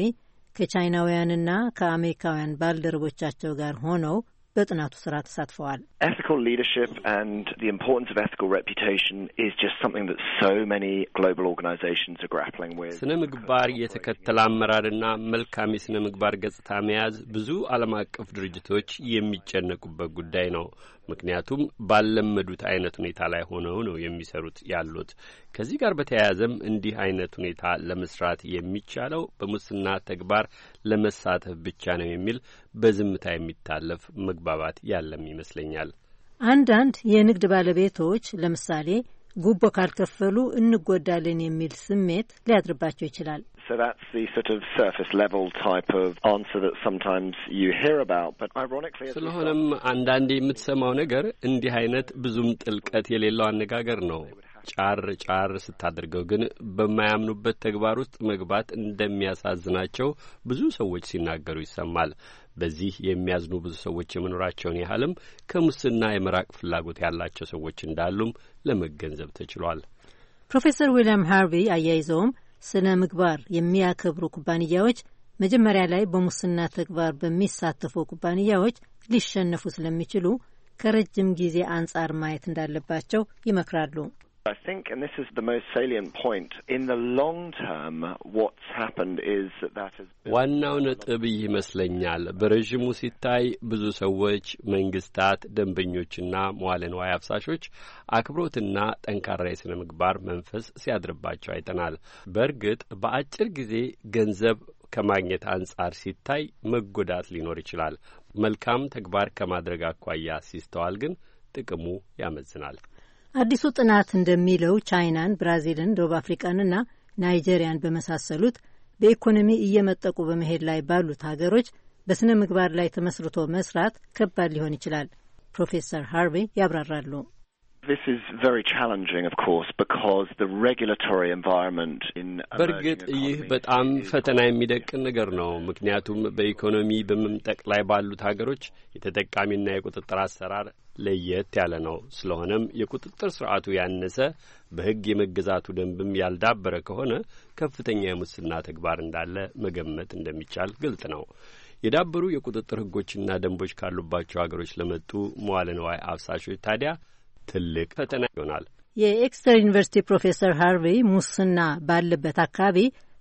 ከቻይናውያንና ከአሜሪካውያን ባልደረቦቻቸው ጋር ሆነው በጥናቱ ስራ ተሳትፈዋል። Ethical leadership and the importance of ethical reputation is just something that so many global organizations are grappling with. ስነ ምግባር የተከተለ አመራርና መልካም የስነ ምግባር ገጽታ መያዝ ብዙ ዓለም አቀፍ ድርጅቶች የሚጨነቁበት ጉዳይ ነው። ምክንያቱም ባለመዱት አይነት ሁኔታ ላይ ሆነው ነው የሚሰሩት ያሉት። ከዚህ ጋር በተያያዘም እንዲህ አይነት ሁኔታ ለመስራት የሚቻለው በሙስና ተግባር ለመሳተፍ ብቻ ነው የሚል በዝምታ የሚታለፍ መግባባት ያለም ይመስለኛል። አንዳንድ የንግድ ባለቤቶች ለምሳሌ ጉቦ ካልከፈሉ እንጎዳለን የሚል ስሜት ሊያድርባቸው ይችላል። So that's the sort of surface level type of answer that sometimes you hear about, but ironically ስለሆነም አንዳንዴ የምትሰማው ነገር እንዲህ አይነት ብዙም ጥልቀት የሌለው አነጋገር ነው። ጫር ጫር ስታደርገው ግን በማያምኑበት ተግባር ውስጥ መግባት እንደሚያሳዝናቸው ብዙ ሰዎች ሲናገሩ ይሰማል። በዚህ የሚያዝኑ ብዙ ሰዎች የመኖራቸውን ያህልም ከሙስና የመራቅ ፍላጎት ያላቸው ሰዎች እንዳሉም ለመገንዘብ ተችሏል። ፕሮፌሰር ዊልያም ሃርቪ አያይዘውም ስነ ምግባር የሚያከብሩ ኩባንያዎች መጀመሪያ ላይ በሙስና ተግባር በሚሳተፉ ኩባንያዎች ሊሸነፉ ስለሚችሉ ከረጅም ጊዜ አንጻር ማየት እንዳለባቸው ይመክራሉ። I think, and this is the most salient point, in the long term what's happened is that that has ዋናው ነጥብ ይመስለኛል። በረዥሙ ሲታይ ብዙ ሰዎች፣ መንግስታት፣ ደንበኞችና መዋለ ንዋይ አፍሳሾች አክብሮትና ጠንካራ የሥነ ምግባር መንፈስ ሲያድርባቸው አይተናል። በእርግጥ በአጭር ጊዜ ገንዘብ ከማግኘት አንጻር ሲታይ መጎዳት ሊኖር ይችላል። መልካም ተግባር ከማድረግ አኳያ ሲስተዋል ግን ጥቅሙ ያመዝናል። አዲሱ ጥናት እንደሚለው ቻይናን፣ ብራዚልን፣ ደቡብ አፍሪካንና ናይጄሪያን በመሳሰሉት በኢኮኖሚ እየመጠቁ በመሄድ ላይ ባሉት ሀገሮች በስነ ምግባር ላይ ተመስርቶ መስራት ከባድ ሊሆን ይችላል። ፕሮፌሰር ሃርቪ ያብራራሉ። This is very challenging, of course, because the regulatory environment in በእርግጥ ይህ በጣም ፈተና የሚደቅን ነገር ነው። ምክንያቱም በኢኮኖሚ በመምጠቅ ላይ ባሉት ሀገሮች የተጠቃሚና የቁጥጥር አሰራር ለየት ያለ ነው። ስለሆነም የቁጥጥር ስርዓቱ ያነሰ፣ በሕግ የመገዛቱ ደንብም ያልዳበረ ከሆነ ከፍተኛ የሙስና ተግባር እንዳለ መገመት እንደሚቻል ግልጽ ነው። የዳበሩ የቁጥጥር ሕጎችና ደንቦች ካሉባቸው ሀገሮች ለመጡ መዋለ ንዋይ አፍሳሾች ታዲያ ትልቅ ፈተና ይሆናል። የኤክስተር ዩኒቨርሲቲ ፕሮፌሰር ሃርቪ ሙስና ባለበት አካባቢ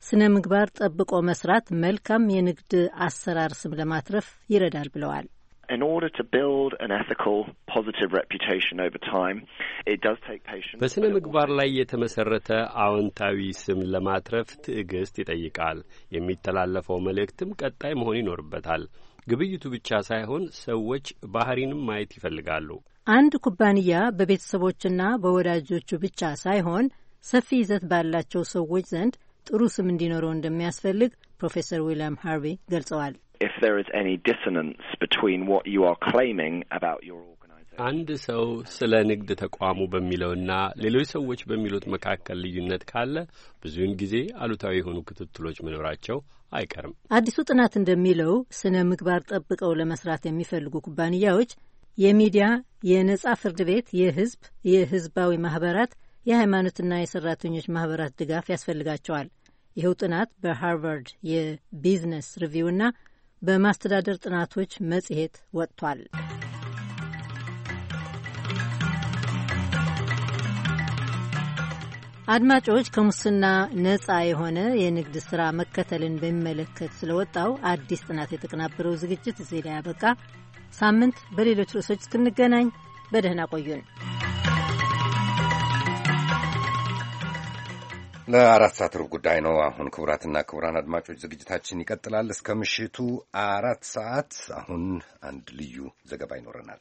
ስነ ምግባር ጠብቆ መስራት መልካም የንግድ አሰራር ስም ለማትረፍ ይረዳል ብለዋል። In order to build an ethical, positive reputation over time, it does take patience. በስነ ምግባር ላይ የተመሰረተ አዎንታዊ ስም ለማትረፍ ትዕግስት ይጠይቃል። የሚተላለፈው መልእክትም ቀጣይ መሆን ይኖርበታል። ግብይቱ ብቻ ሳይሆን ሰዎች ባህሪንም ማየት ይፈልጋሉ። አንድ ኩባንያ በቤተሰቦችና በወዳጆቹ ብቻ ሳይሆን ሰፊ ይዘት ባላቸው ሰዎች ዘንድ ጥሩ ስም እንዲኖረው እንደሚያስፈልግ ፕሮፌሰር ዊሊያም ሃርቪ ገልጸዋል። If there is any dissonance between what you are claiming about your organization. አንድ ሰው ስለ ንግድ ተቋሙ በሚለውና ሌሎች ሰዎች በሚሉት መካከል ልዩነት ካለ ብዙውን ጊዜ አሉታዊ የሆኑ ክትትሎች መኖራቸው አይቀርም። አዲሱ ጥናት እንደሚለው ስነ ምግባር ጠብቀው ለመስራት የሚፈልጉ ኩባንያዎች የሚዲያ፣ የነጻ ፍርድ ቤት፣ የህዝብ፣ የህዝባዊ ማህበራት፣ የሃይማኖትና የሰራተኞች ማህበራት ድጋፍ ያስፈልጋቸዋል። ይኸው ጥናት በሃርቫርድ የቢዝነስ ሪቪውና በማስተዳደር ጥናቶች መጽሔት ወጥቷል። አድማጮች፣ ከሙስና ነጻ የሆነ የንግድ ሥራ መከተልን በሚመለከት ስለወጣው አዲስ ጥናት የተቀናበረው ዝግጅት እዚህ ላይ ያበቃ። ሳምንት በሌሎች ርዕሶች እስክንገናኝ በደህና ቆዩን። ለአራት ሰዓት ሩብ ጉዳይ ነው። አሁን ክቡራትና ክቡራን አድማጮች ዝግጅታችን ይቀጥላል እስከ ምሽቱ አራት ሰዓት። አሁን አንድ ልዩ ዘገባ ይኖረናል።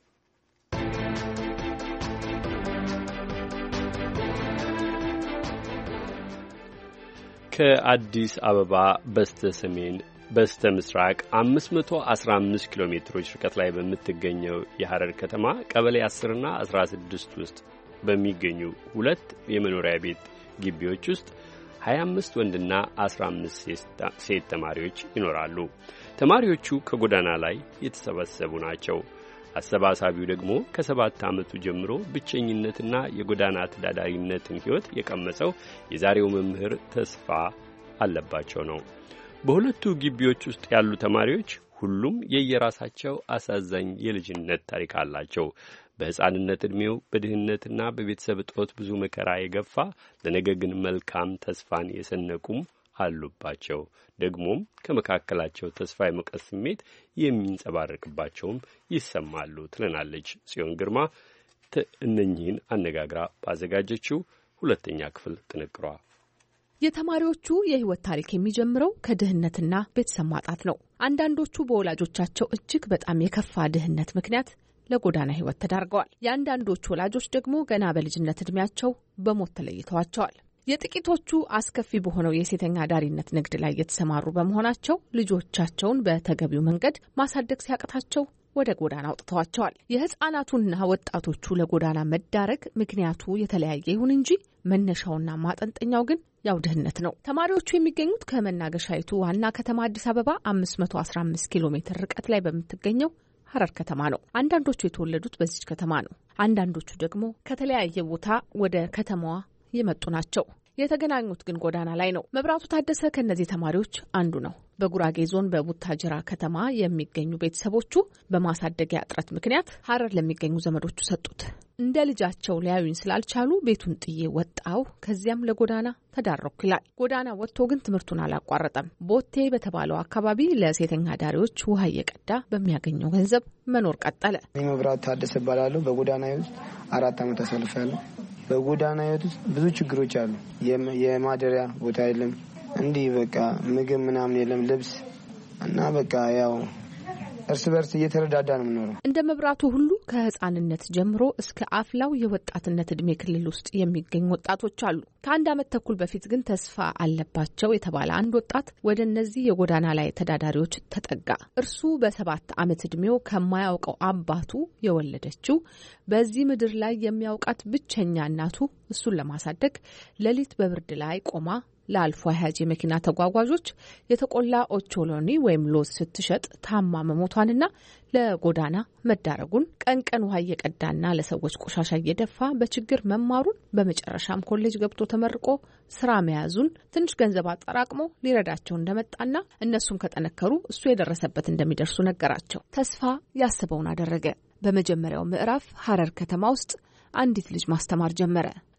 ከአዲስ አበባ በስተ ሰሜን በስተ ምስራቅ አምስት መቶ አስራ አምስት ኪሎ ሜትሮች ርቀት ላይ በምትገኘው የሐረር ከተማ ቀበሌ አስርና አስራ ስድስት ውስጥ በሚገኙ ሁለት የመኖሪያ ቤት ግቢዎች ውስጥ ሀያ አምስት ወንድና አስራ አምስት ሴት ተማሪዎች ይኖራሉ። ተማሪዎቹ ከጎዳና ላይ የተሰበሰቡ ናቸው። አሰባሳቢው ደግሞ ከሰባት ዓመቱ ጀምሮ ብቸኝነትና የጎዳና ተዳዳሪነትን ሕይወት የቀመሰው የዛሬው መምህር ተስፋ አለባቸው ነው። በሁለቱ ግቢዎች ውስጥ ያሉ ተማሪዎች ሁሉም የየራሳቸው አሳዛኝ የልጅነት ታሪክ አላቸው። በሕፃንነት ዕድሜው በድህነትና በቤተሰብ እጦት ብዙ መከራ የገፋ ለነገ ግን መልካም ተስፋን የሰነቁም አሉባቸው። ደግሞም ከመካከላቸው ተስፋ የመቀስ ስሜት የሚንጸባረቅባቸውም ይሰማሉ ትለናለች ጽዮን ግርማ እነኚህን አነጋግራ ባዘጋጀችው ሁለተኛ ክፍል ጥንቅሯ። የተማሪዎቹ የህይወት ታሪክ የሚጀምረው ከድህነትና ቤተሰብ ማጣት ነው። አንዳንዶቹ በወላጆቻቸው እጅግ በጣም የከፋ ድህነት ምክንያት ለጎዳና ህይወት ተዳርገዋል። የአንዳንዶቹ ወላጆች ደግሞ ገና በልጅነት እድሜያቸው በሞት ተለይተዋቸዋል። የጥቂቶቹ አስከፊ በሆነው የሴተኛ ዳሪነት ንግድ ላይ የተሰማሩ በመሆናቸው ልጆቻቸውን በተገቢው መንገድ ማሳደግ ሲያቅታቸው ወደ ጎዳና አውጥተዋቸዋል። የህፃናቱና ወጣቶቹ ለጎዳና መዳረግ ምክንያቱ የተለያየ ይሁን እንጂ መነሻውና ማጠንጠኛው ግን ያው ድህነት ነው። ተማሪዎቹ የሚገኙት ከመናገሻይቱ ዋና ከተማ አዲስ አበባ አምስት መቶ አስራ አምስት ኪሎ ሜትር ርቀት ላይ በምትገኘው ሐረር ከተማ ነው። አንዳንዶቹ የተወለዱት በዚች ከተማ ነው። አንዳንዶቹ ደግሞ ከተለያየ ቦታ ወደ ከተማዋ የመጡ ናቸው። የተገናኙት ግን ጎዳና ላይ ነው። መብራቱ ታደሰ ከነዚህ ተማሪዎች አንዱ ነው። በጉራጌ ዞን በቡታጅራ ከተማ የሚገኙ ቤተሰቦቹ በማሳደጊያ እጥረት ምክንያት ሐረር ለሚገኙ ዘመዶቹ ሰጡት። እንደ ልጃቸው ሊያዩኝ ስላልቻሉ ቤቱን ጥዬ ወጣው፣ ከዚያም ለጎዳና ተዳረኩ ይላል። ጎዳና ወጥቶ ግን ትምህርቱን አላቋረጠም። ቦቴ በተባለው አካባቢ ለሴተኛ ዳሪዎች ውሃ እየቀዳ በሚያገኘው ገንዘብ መኖር ቀጠለ። መብራቱ ታደሰ እባላለሁ። በጎዳና ውስጥ አራት ዓመት አሳልፌያለሁ። በጎዳና ህይወት ውስጥ ብዙ ችግሮች አሉ። የማደሪያ ቦታ የለም፣ እንዲህ በቃ ምግብ ምናምን የለም፣ ልብስ እና በቃ ያው እርስ በርስ እየተረዳዳ ነው የምኖረው። እንደ መብራቱ ሁሉ ከህፃንነት ጀምሮ እስከ አፍላው የወጣትነት እድሜ ክልል ውስጥ የሚገኙ ወጣቶች አሉ። ከአንድ ዓመት ተኩል በፊት ግን ተስፋ አለባቸው የተባለ አንድ ወጣት ወደ እነዚህ የጎዳና ላይ ተዳዳሪዎች ተጠጋ። እርሱ በሰባት ዓመት እድሜው ከማያውቀው አባቱ የወለደችው በዚህ ምድር ላይ የሚያውቃት ብቸኛ እናቱ እሱን ለማሳደግ ሌሊት በብርድ ላይ ቆማ ለአልፎ አያጅ የመኪና ተጓጓዦች የተቆላ ኦቾሎኒ ወይም ሎዝ ስትሸጥ ታማ መሞቷንና ለጎዳና መዳረጉን ቀን ቀን ውሃ እየቀዳና ለሰዎች ቆሻሻ እየደፋ በችግር መማሩን በመጨረሻም ኮሌጅ ገብቶ ተመርቆ ስራ መያዙን ትንሽ ገንዘብ አጠራቅሞ ሊረዳቸው እንደመጣና እነሱም ከጠነከሩ እሱ የደረሰበት እንደሚደርሱ ነገራቸው። ተስፋ ያሰበውን አደረገ። በመጀመሪያው ምዕራፍ ሐረር ከተማ ውስጥ አንዲት ልጅ ማስተማር ጀመረ።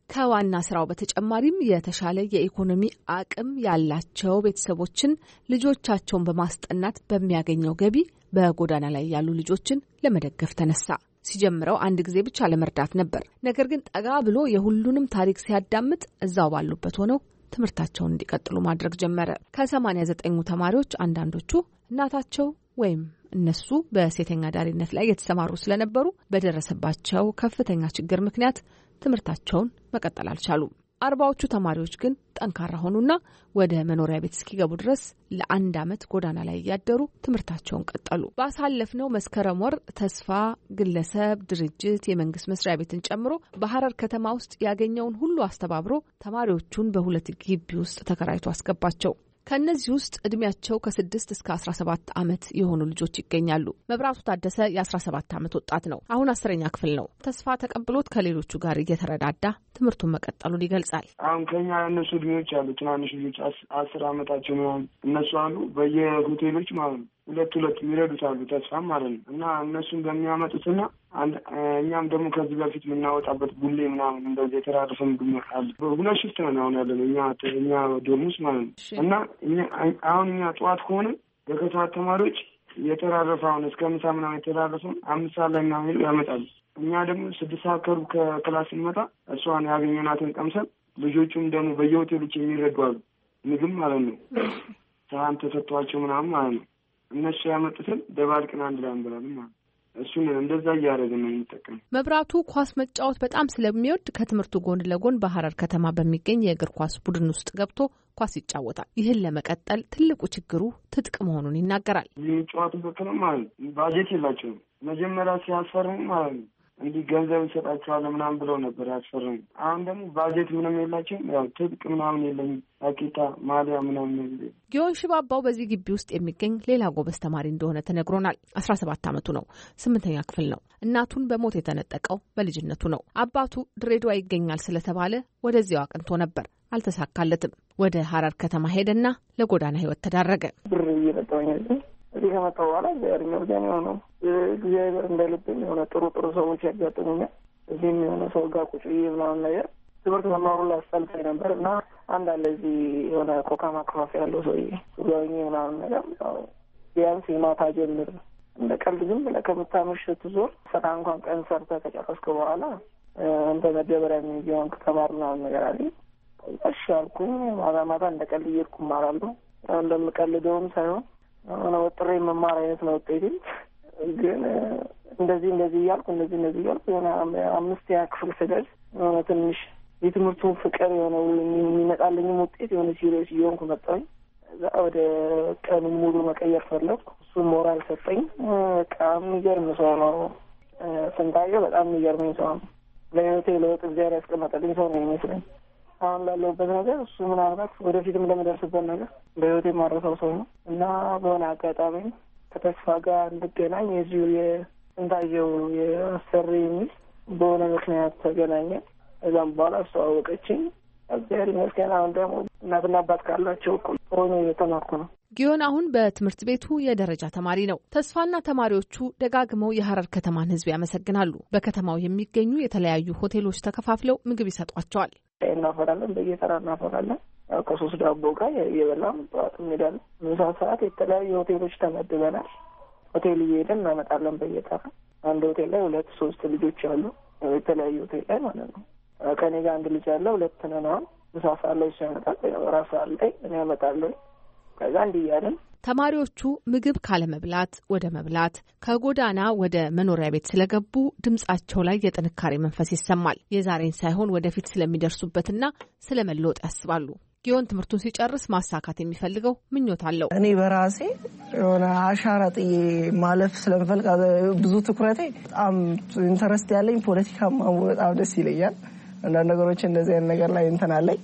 ከዋና ስራው በተጨማሪም የተሻለ የኢኮኖሚ አቅም ያላቸው ቤተሰቦችን ልጆቻቸውን በማስጠናት በሚያገኘው ገቢ በጎዳና ላይ ያሉ ልጆችን ለመደገፍ ተነሳ። ሲጀምረው አንድ ጊዜ ብቻ ለመርዳት ነበር። ነገር ግን ጠጋ ብሎ የሁሉንም ታሪክ ሲያዳምጥ እዛው ባሉበት ሆነው ትምህርታቸውን እንዲቀጥሉ ማድረግ ጀመረ። ከሰማንያ ዘጠኙ ተማሪዎች አንዳንዶቹ እናታቸው ወይም እነሱ በሴተኛ ዳሪነት ላይ የተሰማሩ ስለነበሩ በደረሰባቸው ከፍተኛ ችግር ምክንያት ትምህርታቸውን መቀጠል አልቻሉም። አርባዎቹ ተማሪዎች ግን ጠንካራ ሆኑና ወደ መኖሪያ ቤት እስኪገቡ ድረስ ለአንድ ዓመት ጎዳና ላይ እያደሩ ትምህርታቸውን ቀጠሉ። ባሳለፍነው መስከረም ወር ተስፋ ግለሰብ፣ ድርጅት፣ የመንግስት መስሪያ ቤትን ጨምሮ በሐረር ከተማ ውስጥ ያገኘውን ሁሉ አስተባብሮ ተማሪዎቹን በሁለት ግቢ ውስጥ ተከራይቶ አስገባቸው። ከነዚህ ውስጥ እድሜያቸው ከስድስት እስከ አስራ ሰባት ዓመት የሆኑ ልጆች ይገኛሉ። መብራቱ ታደሰ የአስራ ሰባት ዓመት ወጣት ነው። አሁን አስረኛ ክፍል ነው። ተስፋ ተቀብሎት ከሌሎቹ ጋር እየተረዳዳ ትምህርቱን መቀጠሉን ይገልጻል። አሁን ከኛ እነሱ ልጆች አሉ፣ ትናንሽ ልጆች አስር ዓመታቸው ምናምን እነሱ አሉ በየሆቴሎች ማለት ነው። ሁለት ሁለት የሚረዱት አሉ ተስፋም ማለት ነው። እና እነሱን በሚያመጡትና እኛም ደግሞ ከዚህ በፊት የምናወጣበት ቡሌ ምናምን እንደዚህ የተራረፈ ምግብ አለ። ሁለት ሽፍት ነው አሁን ያለ ነው እኛ እኛ ዶርሙስ ማለት ነው። እና አሁን እኛ ጠዋት ከሆነ የከሰዓት ተማሪዎች የተራረፈ አሁን እስከ ምሳ ምናምን የተራረፈውን አምስት ሰዓት ላይ ምናምን ያመጣሉ። እኛ ደግሞ ስድስት ሰዓት ከሩ ከክላስ ስንመጣ እሷን ያገኘናትን ቀምሰን ልጆቹም ደግሞ በየሆቴሎች የሚረዱ አሉ ምግብ ማለት ነው። ሳህን ተሰጥቷቸው ምናምን ማለት ነው። እነሱ ያመጡትን ደባልቅን አንድ ላይ እንበላለን ማለት ነው። እሱን እንደዛ እያደረግን ነው የምንጠቀመው። መብራቱ ኳስ መጫወት በጣም ስለሚወድ ከትምህርቱ ጎን ለጎን በሐረር ከተማ በሚገኝ የእግር ኳስ ቡድን ውስጥ ገብቶ ኳስ ይጫወታል። ይህን ለመቀጠል ትልቁ ችግሩ ትጥቅ መሆኑን ይናገራል። የሚጫወቱበት ነው ማለት ባጀት የላቸውም። መጀመሪያ ሲያስፈርሙ ማለት ነው እንዲህ ገንዘብ እንሰጣቸዋለን ምናምን ብለው ነበር ያስፈርሙ። አሁን ደግሞ ባጀት ምንም የላቸውም። ያው ትጥቅ ምናምን የለም፣ አቂታ ማሊያ ምናምን የለም። ጊዮን ሽባባው በዚህ ግቢ ውስጥ የሚገኝ ሌላ ጎበዝ ተማሪ እንደሆነ ተነግሮናል። አስራ ሰባት ዓመቱ ነው። ስምንተኛ ክፍል ነው። እናቱን በሞት የተነጠቀው በልጅነቱ ነው። አባቱ ድሬዳዋ ይገኛል ስለተባለ ወደዚያው አቅንቶ ነበር። አልተሳካለትም። ወደ ሐረር ከተማ ሄደና ለጎዳና ህይወት ተዳረገ። ብር እየመጣኝ እዚህ ከመጣሁ በኋላ እግዚአብሔር ጋር የሆነው እግዚአብሔር እንደልብኝ የሆነ ጥሩ ጥሩ ሰዎች ያጋጥሙኛል። እዚህም የሆነ ሰው ጋር ቁጭ ብዬ ምናምን ነገር ትምህርት መማሩ ላስጠልታኝ ነበር እና አንድ አለ እዚህ የሆነ ኮካ ማከፋፊ ያለው ሰውዬ ሱጋኝ ምናምን ነገር ቢያንስ የማታ ጀምር እንደ ቀልድ ዝም ብለህ ከምታመሽ ስትዞር ስራ እንኳን ቀን ሰርተህ ከጨረስክ በኋላ እንደ መደበሪያ የሚሆን ከተማር ምናምን ነገር አለኝ። እሺ አልኩኝ። ማታ ማታ እንደ ቀልድ እየሄድኩ እማራለሁ። እንደምቀልደውም ሳይሆን ሆነ ወጥሬ መማር አይነት ነው ውጤቴ። ግን እንደዚህ እንደዚህ እያልኩ እንደዚህ እንደዚህ እያልኩ የሆነ አምስተኛ ክፍል ስደርስ የሆነ ትንሽ የትምህርቱን ፍቅር የሆነ የሚመጣልኝም ውጤት የሆነ ሲሪየስ እየሆንኩ መጣሁኝ። እዛ ወደ ቀኑ ሙሉ መቀየር ፈለግኩ። እሱም ሞራል ሰጠኝ። በቃ የሚገርም ሰው ነው ስንታየው፣ በጣም የሚገርመኝ ሰው ነው። ለህይወቴ ለውጥ እግዚአብሔር ያስቀመጠልኝ ሰው ነው ይመስለኝ። አሁን ላለሁበት ነገር እሱ ምናልባት ወደፊትም ለምደርስበት ነገር በህይወቴ የማረሰው ሰው ነው እና በሆነ አጋጣሚ ከተስፋ ጋር እንድገናኝ የዚሁ የስንታየው የአሰሪ የሚል በሆነ ምክንያት ተገናኘ። እዛም በኋላ አስተዋወቀችኝ። እግዚአብሔር ይመስገን አሁን ደግሞ እናትና አባት ካላቸው እኩል ሆኖ እየተማርኩ ነው። ጊዮን አሁን በትምህርት ቤቱ የደረጃ ተማሪ ነው። ተስፋና ተማሪዎቹ ደጋግመው የሐረር ከተማን ህዝብ ያመሰግናሉ። በከተማው የሚገኙ የተለያዩ ሆቴሎች ተከፋፍለው ምግብ ይሰጧቸዋል። እናፈራለን፣ በየተራ እናፈራለን። ከሶስት ዳቦ ጋር እየበላን ጠዋት እንሄዳለን። ምሳ ሰዓት የተለያዩ ሆቴሎች ተመድበናል። ሆቴል እየሄደን እናመጣለን በየተራ። አንድ ሆቴል ላይ ሁለት ሶስት ልጆች አሉ፣ የተለያዩ ሆቴል ላይ ማለት ነው። ከኔ ጋር አንድ ልጅ አለ፣ ሁለት ነን። አሁን ምሳ ሰዓት ላይ እሱ ያመጣል፣ ራት ሰዓት ላይ እኔ ያመጣለሁ። ከዛ እንዲህ እያለን ተማሪዎቹ ምግብ ካለመብላት ወደ መብላት ከጎዳና ወደ መኖሪያ ቤት ስለገቡ ድምጻቸው ላይ የጥንካሬ መንፈስ ይሰማል። የዛሬን ሳይሆን ወደፊት ስለሚደርሱበትና ስለመለወጥ ያስባሉ። ጊዮን ትምህርቱን ሲጨርስ ማሳካት የሚፈልገው ምኞት አለው። እኔ በራሴ የሆነ አሻራ ጥዬ ማለፍ ስለምፈልግ ብዙ ትኩረቴ በጣም ኢንተረስት ያለኝ ፖለቲካ በጣም ደስ ይለኛል። አንዳንድ ነገሮች እንደዚህ አይነት ነገር ላይ እንትን አለኝ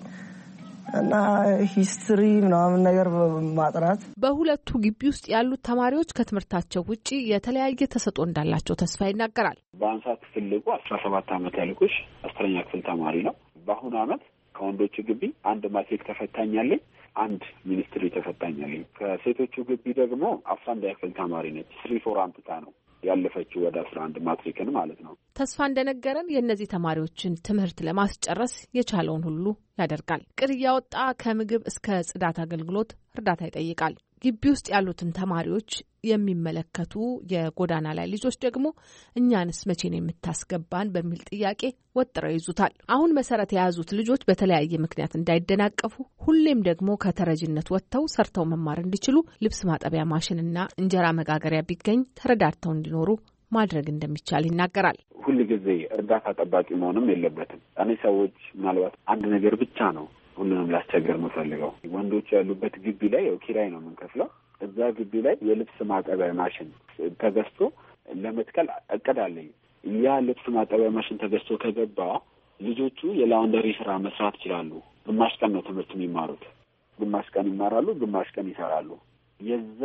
እና ሂስትሪ ምናምን ነገር ማጥናት። በሁለቱ ግቢ ውስጥ ያሉት ተማሪዎች ከትምህርታቸው ውጪ የተለያየ ተሰጥኦ እንዳላቸው ተስፋ ይናገራል። በአንሳ ክፍል ልቁ አስራ ሰባት ዓመት ያልኩሽ አስረኛ ክፍል ተማሪ ነው። በአሁኑ ዓመት ከወንዶቹ ግቢ አንድ ማትሪክ ተፈታኛለኝ፣ አንድ ሚኒስትሪ ተፈታኛለኝ። ከሴቶቹ ግቢ ደግሞ አስራ አንድ ክፍል ተማሪ ነች። ስሪ ፎር አምጥታ ነው ያለፈችው ወደ አስራ አንድ ማትሪክን ማለት ነው። ተስፋ እንደነገረን የእነዚህ ተማሪዎችን ትምህርት ለማስጨረስ የቻለውን ሁሉ ያደርጋል። እቅድ እያወጣ ከምግብ እስከ ጽዳት አገልግሎት እርዳታ ይጠይቃል። ግቢ ውስጥ ያሉትን ተማሪዎች የሚመለከቱ የጎዳና ላይ ልጆች ደግሞ እኛንስ መቼ ነው የምታስገባን በሚል ጥያቄ ወጥረው ይዙታል። አሁን መሰረት የያዙት ልጆች በተለያየ ምክንያት እንዳይደናቀፉ ሁሌም ደግሞ ከተረጂነት ወጥተው ሰርተው መማር እንዲችሉ ልብስ ማጠቢያ ማሽንና እንጀራ መጋገሪያ ቢገኝ ተረዳድተው እንዲኖሩ ማድረግ እንደሚቻል ይናገራል። ሁል ጊዜ እርዳታ ጠባቂ መሆንም የለበትም። እኔ ሰዎች ምናልባት አንድ ነገር ብቻ ነው ሁሉንም ላስቸገር የምፈልገው። ወንዶች ያሉበት ግቢ ላይ ያው ኪራይ ነው የምንከፍለው። እዛ ግቢ ላይ የልብስ ማጠቢያ ማሽን ተገዝቶ ለመትከል እቅድ አለኝ። ያ ልብስ ማጠቢያ ማሽን ተገዝቶ ከገባ ልጆቹ የላውንደሪ ስራ መስራት ይችላሉ። ግማሽ ቀን ነው ትምህርት የሚማሩት። ግማሽ ቀን ይማራሉ፣ ግማሽ ቀን ይሰራሉ። የዛ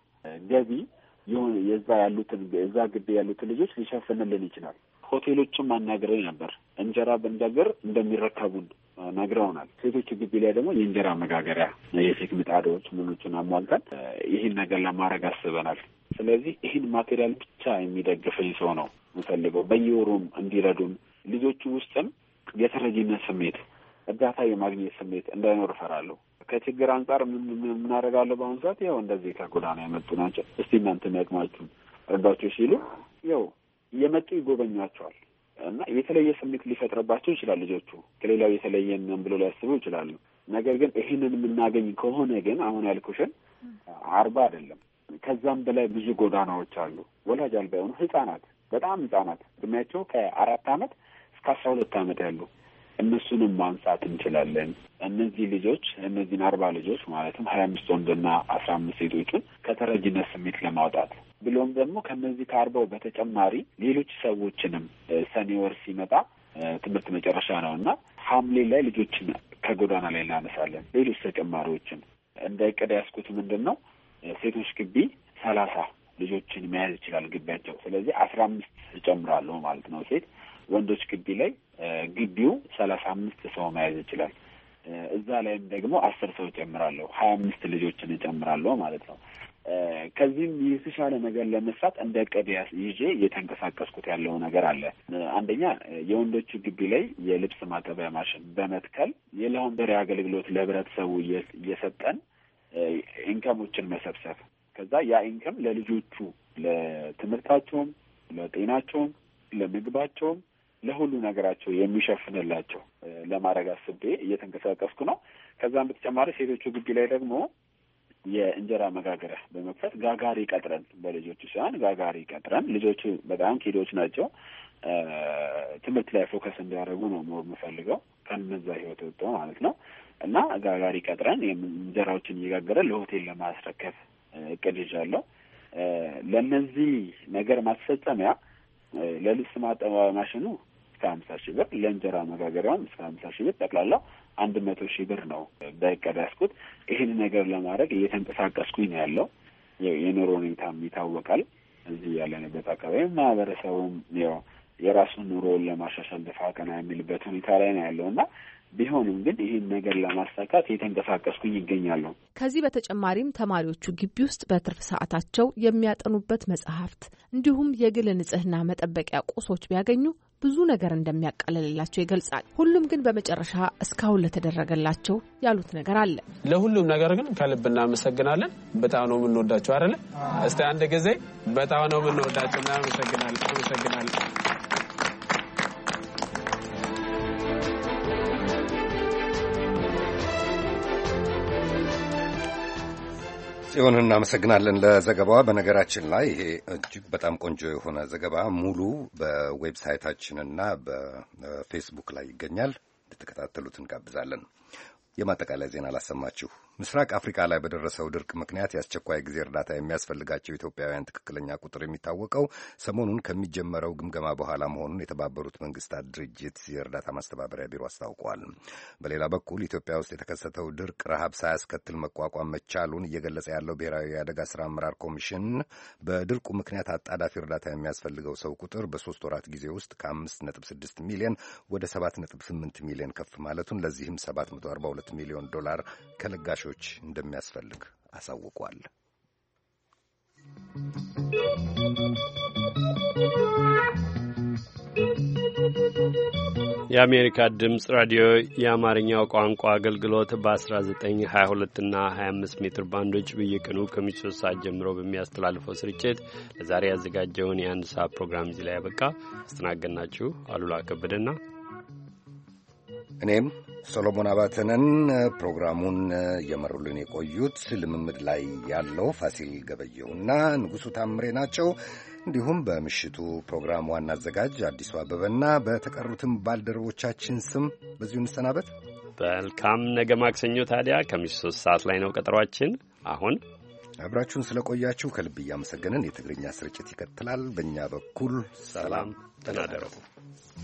ገቢ የሆነ የዛ ያሉትን እዛ ግቢ ያሉትን ልጆች ሊሸፍንልን ይችላል። ሆቴሎችም አናግረኝ ነበር። እንጀራ ብንጋግር እንደሚረከቡን ነግረውናል። ሴቶች ግቢ ላይ ደግሞ የእንጀራ መጋገሪያ የሴት ምጣዶች ምኖችን አሟልተን ይህን ነገር ለማድረግ አስበናል። ስለዚህ ይህን ማቴሪያል ብቻ የሚደግፈኝ ሰው ነው የምፈልገው። በየወሩም እንዲረዱን ልጆቹ ውስጥም የተረጂነት ስሜት፣ እርዳታ የማግኘት ስሜት እንዳይኖር እፈራለሁ። ከችግር አንጻር ምን አደርጋለሁ? በአሁኑ ሰዓት ያው እንደዚህ ከጎዳና የመጡ ናቸው። እስቲ እናንተ የሚያቅማችሁ እርዳቸው ሲሉ ያው እየመጡ ይጎበኟቸዋል እና የተለየ ስሜት ሊፈጥርባቸው ይችላል። ልጆቹ ከሌላው የተለየ ነን ብሎ ሊያስቡ ይችላሉ። ነገር ግን ይህንን የምናገኝ ከሆነ ግን አሁን ያልኩሽን አርባ አይደለም ከዛም በላይ ብዙ ጎዳናዎች አሉ። ወላጅ አልባ የሆኑ ህጻናት፣ በጣም ህጻናት እድሜያቸው ከአራት አመት እስከ አስራ ሁለት አመት ያሉ እነሱንም ማንሳት እንችላለን። እነዚህ ልጆች እነዚህን አርባ ልጆች ማለትም ሀያ አምስት ወንድና አስራ አምስት ሴቶችን ከተረጂነት ስሜት ለማውጣት ብሎም ደግሞ ከነዚህ ከአርባው በተጨማሪ ሌሎች ሰዎችንም ሰኔ ወር ሲመጣ ትምህርት መጨረሻ ነው እና ሐምሌ ላይ ልጆችን ከጎዳና ላይ እናነሳለን። ሌሎች ተጨማሪዎችን እንደ እቅድ ያስኩት ምንድን ነው ሴቶች ግቢ ሰላሳ ልጆችን መያዝ ይችላል ግቢያቸው። ስለዚህ አስራ አምስት እጨምራለሁ ማለት ነው ሴት። ወንዶች ግቢ ላይ ግቢው ሰላሳ አምስት ሰው መያዝ ይችላል። እዛ ላይም ደግሞ አስር ሰው እጨምራለሁ፣ ሀያ አምስት ልጆችን እጨምራለሁ ማለት ነው። ከዚህም የተሻለ ነገር ለመስራት እንደ እቅድ ይዤ እየተንቀሳቀስኩት ያለው ነገር አለ። አንደኛ የወንዶቹ ግቢ ላይ የልብስ ማጠቢያ ማሽን በመትከል የላውንደሪ አገልግሎት ለህብረተሰቡ እየሰጠን ኢንከሞችን መሰብሰብ፣ ከዛ ያ ኢንከም ለልጆቹ ለትምህርታቸውም፣ ለጤናቸውም፣ ለምግባቸውም ለሁሉ ነገራቸው የሚሸፍንላቸው ለማድረግ አስቤ እየተንቀሳቀስኩ ነው። ከዛም በተጨማሪ ሴቶቹ ግቢ ላይ ደግሞ የእንጀራ መጋገሪያ በመክፈት ጋጋሪ ቀጥረን በልጆቹ ሳይሆን ጋጋሪ ቀጥረን ልጆቹ በጣም ኪዶች ናቸው ትምህርት ላይ ፎከስ እንዲያደርጉ ነው የምፈልገው ከነዛ ህይወት ወጥተው ማለት ነው። እና ጋጋሪ ቀጥረን እንጀራዎችን እየጋገረን ለሆቴል ለማስረከብ እቅድ ይዣለሁ። ለእነዚህ ነገር ማስፈጸሚያ ለልብስ ማጠቢያ ማሽኑ እስከ ሀምሳ ሺህ ብር፣ ለእንጀራ መጋገሪያውም እስከ ሀምሳ ሺህ ብር፣ ጠቅላላ አንድ መቶ ሺህ ብር ነው በእቅድ ያስኩት። ይህን ነገር ለማድረግ እየተንቀሳቀስኩኝ ነው ያለው። የኑሮ ሁኔታም ይታወቃል። እዚህ ያለንበት አካባቢ ማህበረሰቡም ያው የራሱን ኑሮውን ለማሻሻል ደፋ ቀና የሚልበት ሁኔታ ላይ ነው ያለው እና ቢሆንም ግን ይህን ነገር ለማሳካት የተንቀሳቀስኩኝ ይገኛሉ። ከዚህ በተጨማሪም ተማሪዎቹ ግቢ ውስጥ በትርፍ ሰዓታቸው የሚያጠኑበት መጽሐፍት እንዲሁም የግል ንጽህና መጠበቂያ ቁሶች ቢያገኙ ብዙ ነገር እንደሚያቃልልላቸው ይገልጻል። ሁሉም ግን በመጨረሻ እስካሁን ለተደረገላቸው ያሉት ነገር አለ። ለሁሉም ነገር ግን ከልብ እናመሰግናለን። በጣም ነው የምንወዳቸው አይደለ? እስቲ አንድ ጊዜ በጣም ነው የምንወዳቸው እና እናመሰግናለን። እናመሰግናለን። ጽዮን እናመሰግናለን ለዘገባዋ። በነገራችን ላይ ይሄ እጅግ በጣም ቆንጆ የሆነ ዘገባ ሙሉ በዌብሳይታችንና በፌስቡክ ላይ ይገኛል። እንድትከታተሉት እንጋብዛለን። የማጠቃለያ ዜና አላሰማችሁ። ምስራቅ አፍሪካ ላይ በደረሰው ድርቅ ምክንያት የአስቸኳይ ጊዜ እርዳታ የሚያስፈልጋቸው ኢትዮጵያውያን ትክክለኛ ቁጥር የሚታወቀው ሰሞኑን ከሚጀመረው ግምገማ በኋላ መሆኑን የተባበሩት መንግስታት ድርጅት የእርዳታ ማስተባበሪያ ቢሮ አስታውቋል። በሌላ በኩል ኢትዮጵያ ውስጥ የተከሰተው ድርቅ ረሃብ ሳያስከትል መቋቋም መቻሉን እየገለጸ ያለው ብሔራዊ የአደጋ ስራ አመራር ኮሚሽን በድርቁ ምክንያት አጣዳፊ እርዳታ የሚያስፈልገው ሰው ቁጥር በሶስት ወራት ጊዜ ውስጥ ከአምስት ነጥብ ስድስት ሚሊዮን ወደ ሰባት ነጥብ ስምንት ሚሊዮን ከፍ ማለቱን ለዚህም ሰባት መቶ አርባ ሁለት ሚሊዮን ዶላር ከለጋሾች እንደሚያስፈልግ አሳውቋል። የአሜሪካ ድምጽ ራዲዮ የአማርኛው ቋንቋ አገልግሎት በ19፣ ሀያ ሁለት እና ሀያ አምስት ሜትር ባንዶች በየቀኑ ከምሽቱ ሶስት ሰዓት ጀምሮ በሚያስተላልፈው ስርጭት ለዛሬ ያዘጋጀውን የአንድ ሰዓት ፕሮግራም እዚህ ላይ ያበቃ። አስተናገድናችሁ አሉላ ከበደና እኔም ሶሎሞን አባተነን። ፕሮግራሙን እየመሩልን የቆዩት ልምምድ ላይ ያለው ፋሲል ገበየውና ንጉሡ ታምሬ ናቸው። እንዲሁም በምሽቱ ፕሮግራም ዋና አዘጋጅ አዲሱ አበበና በተቀሩትም ባልደረቦቻችን ስም በዚሁ እንሰናበት። መልካም ነገ ማክሰኞ ታዲያ ከምሽቱ ሶስት ሰዓት ላይ ነው ቀጠሯችን። አሁን አብራችሁን ስለቆያችሁ ከልብ እያመሰገንን የትግርኛ ስርጭት ይቀጥላል። በእኛ በኩል ሰላም ተናደሩ።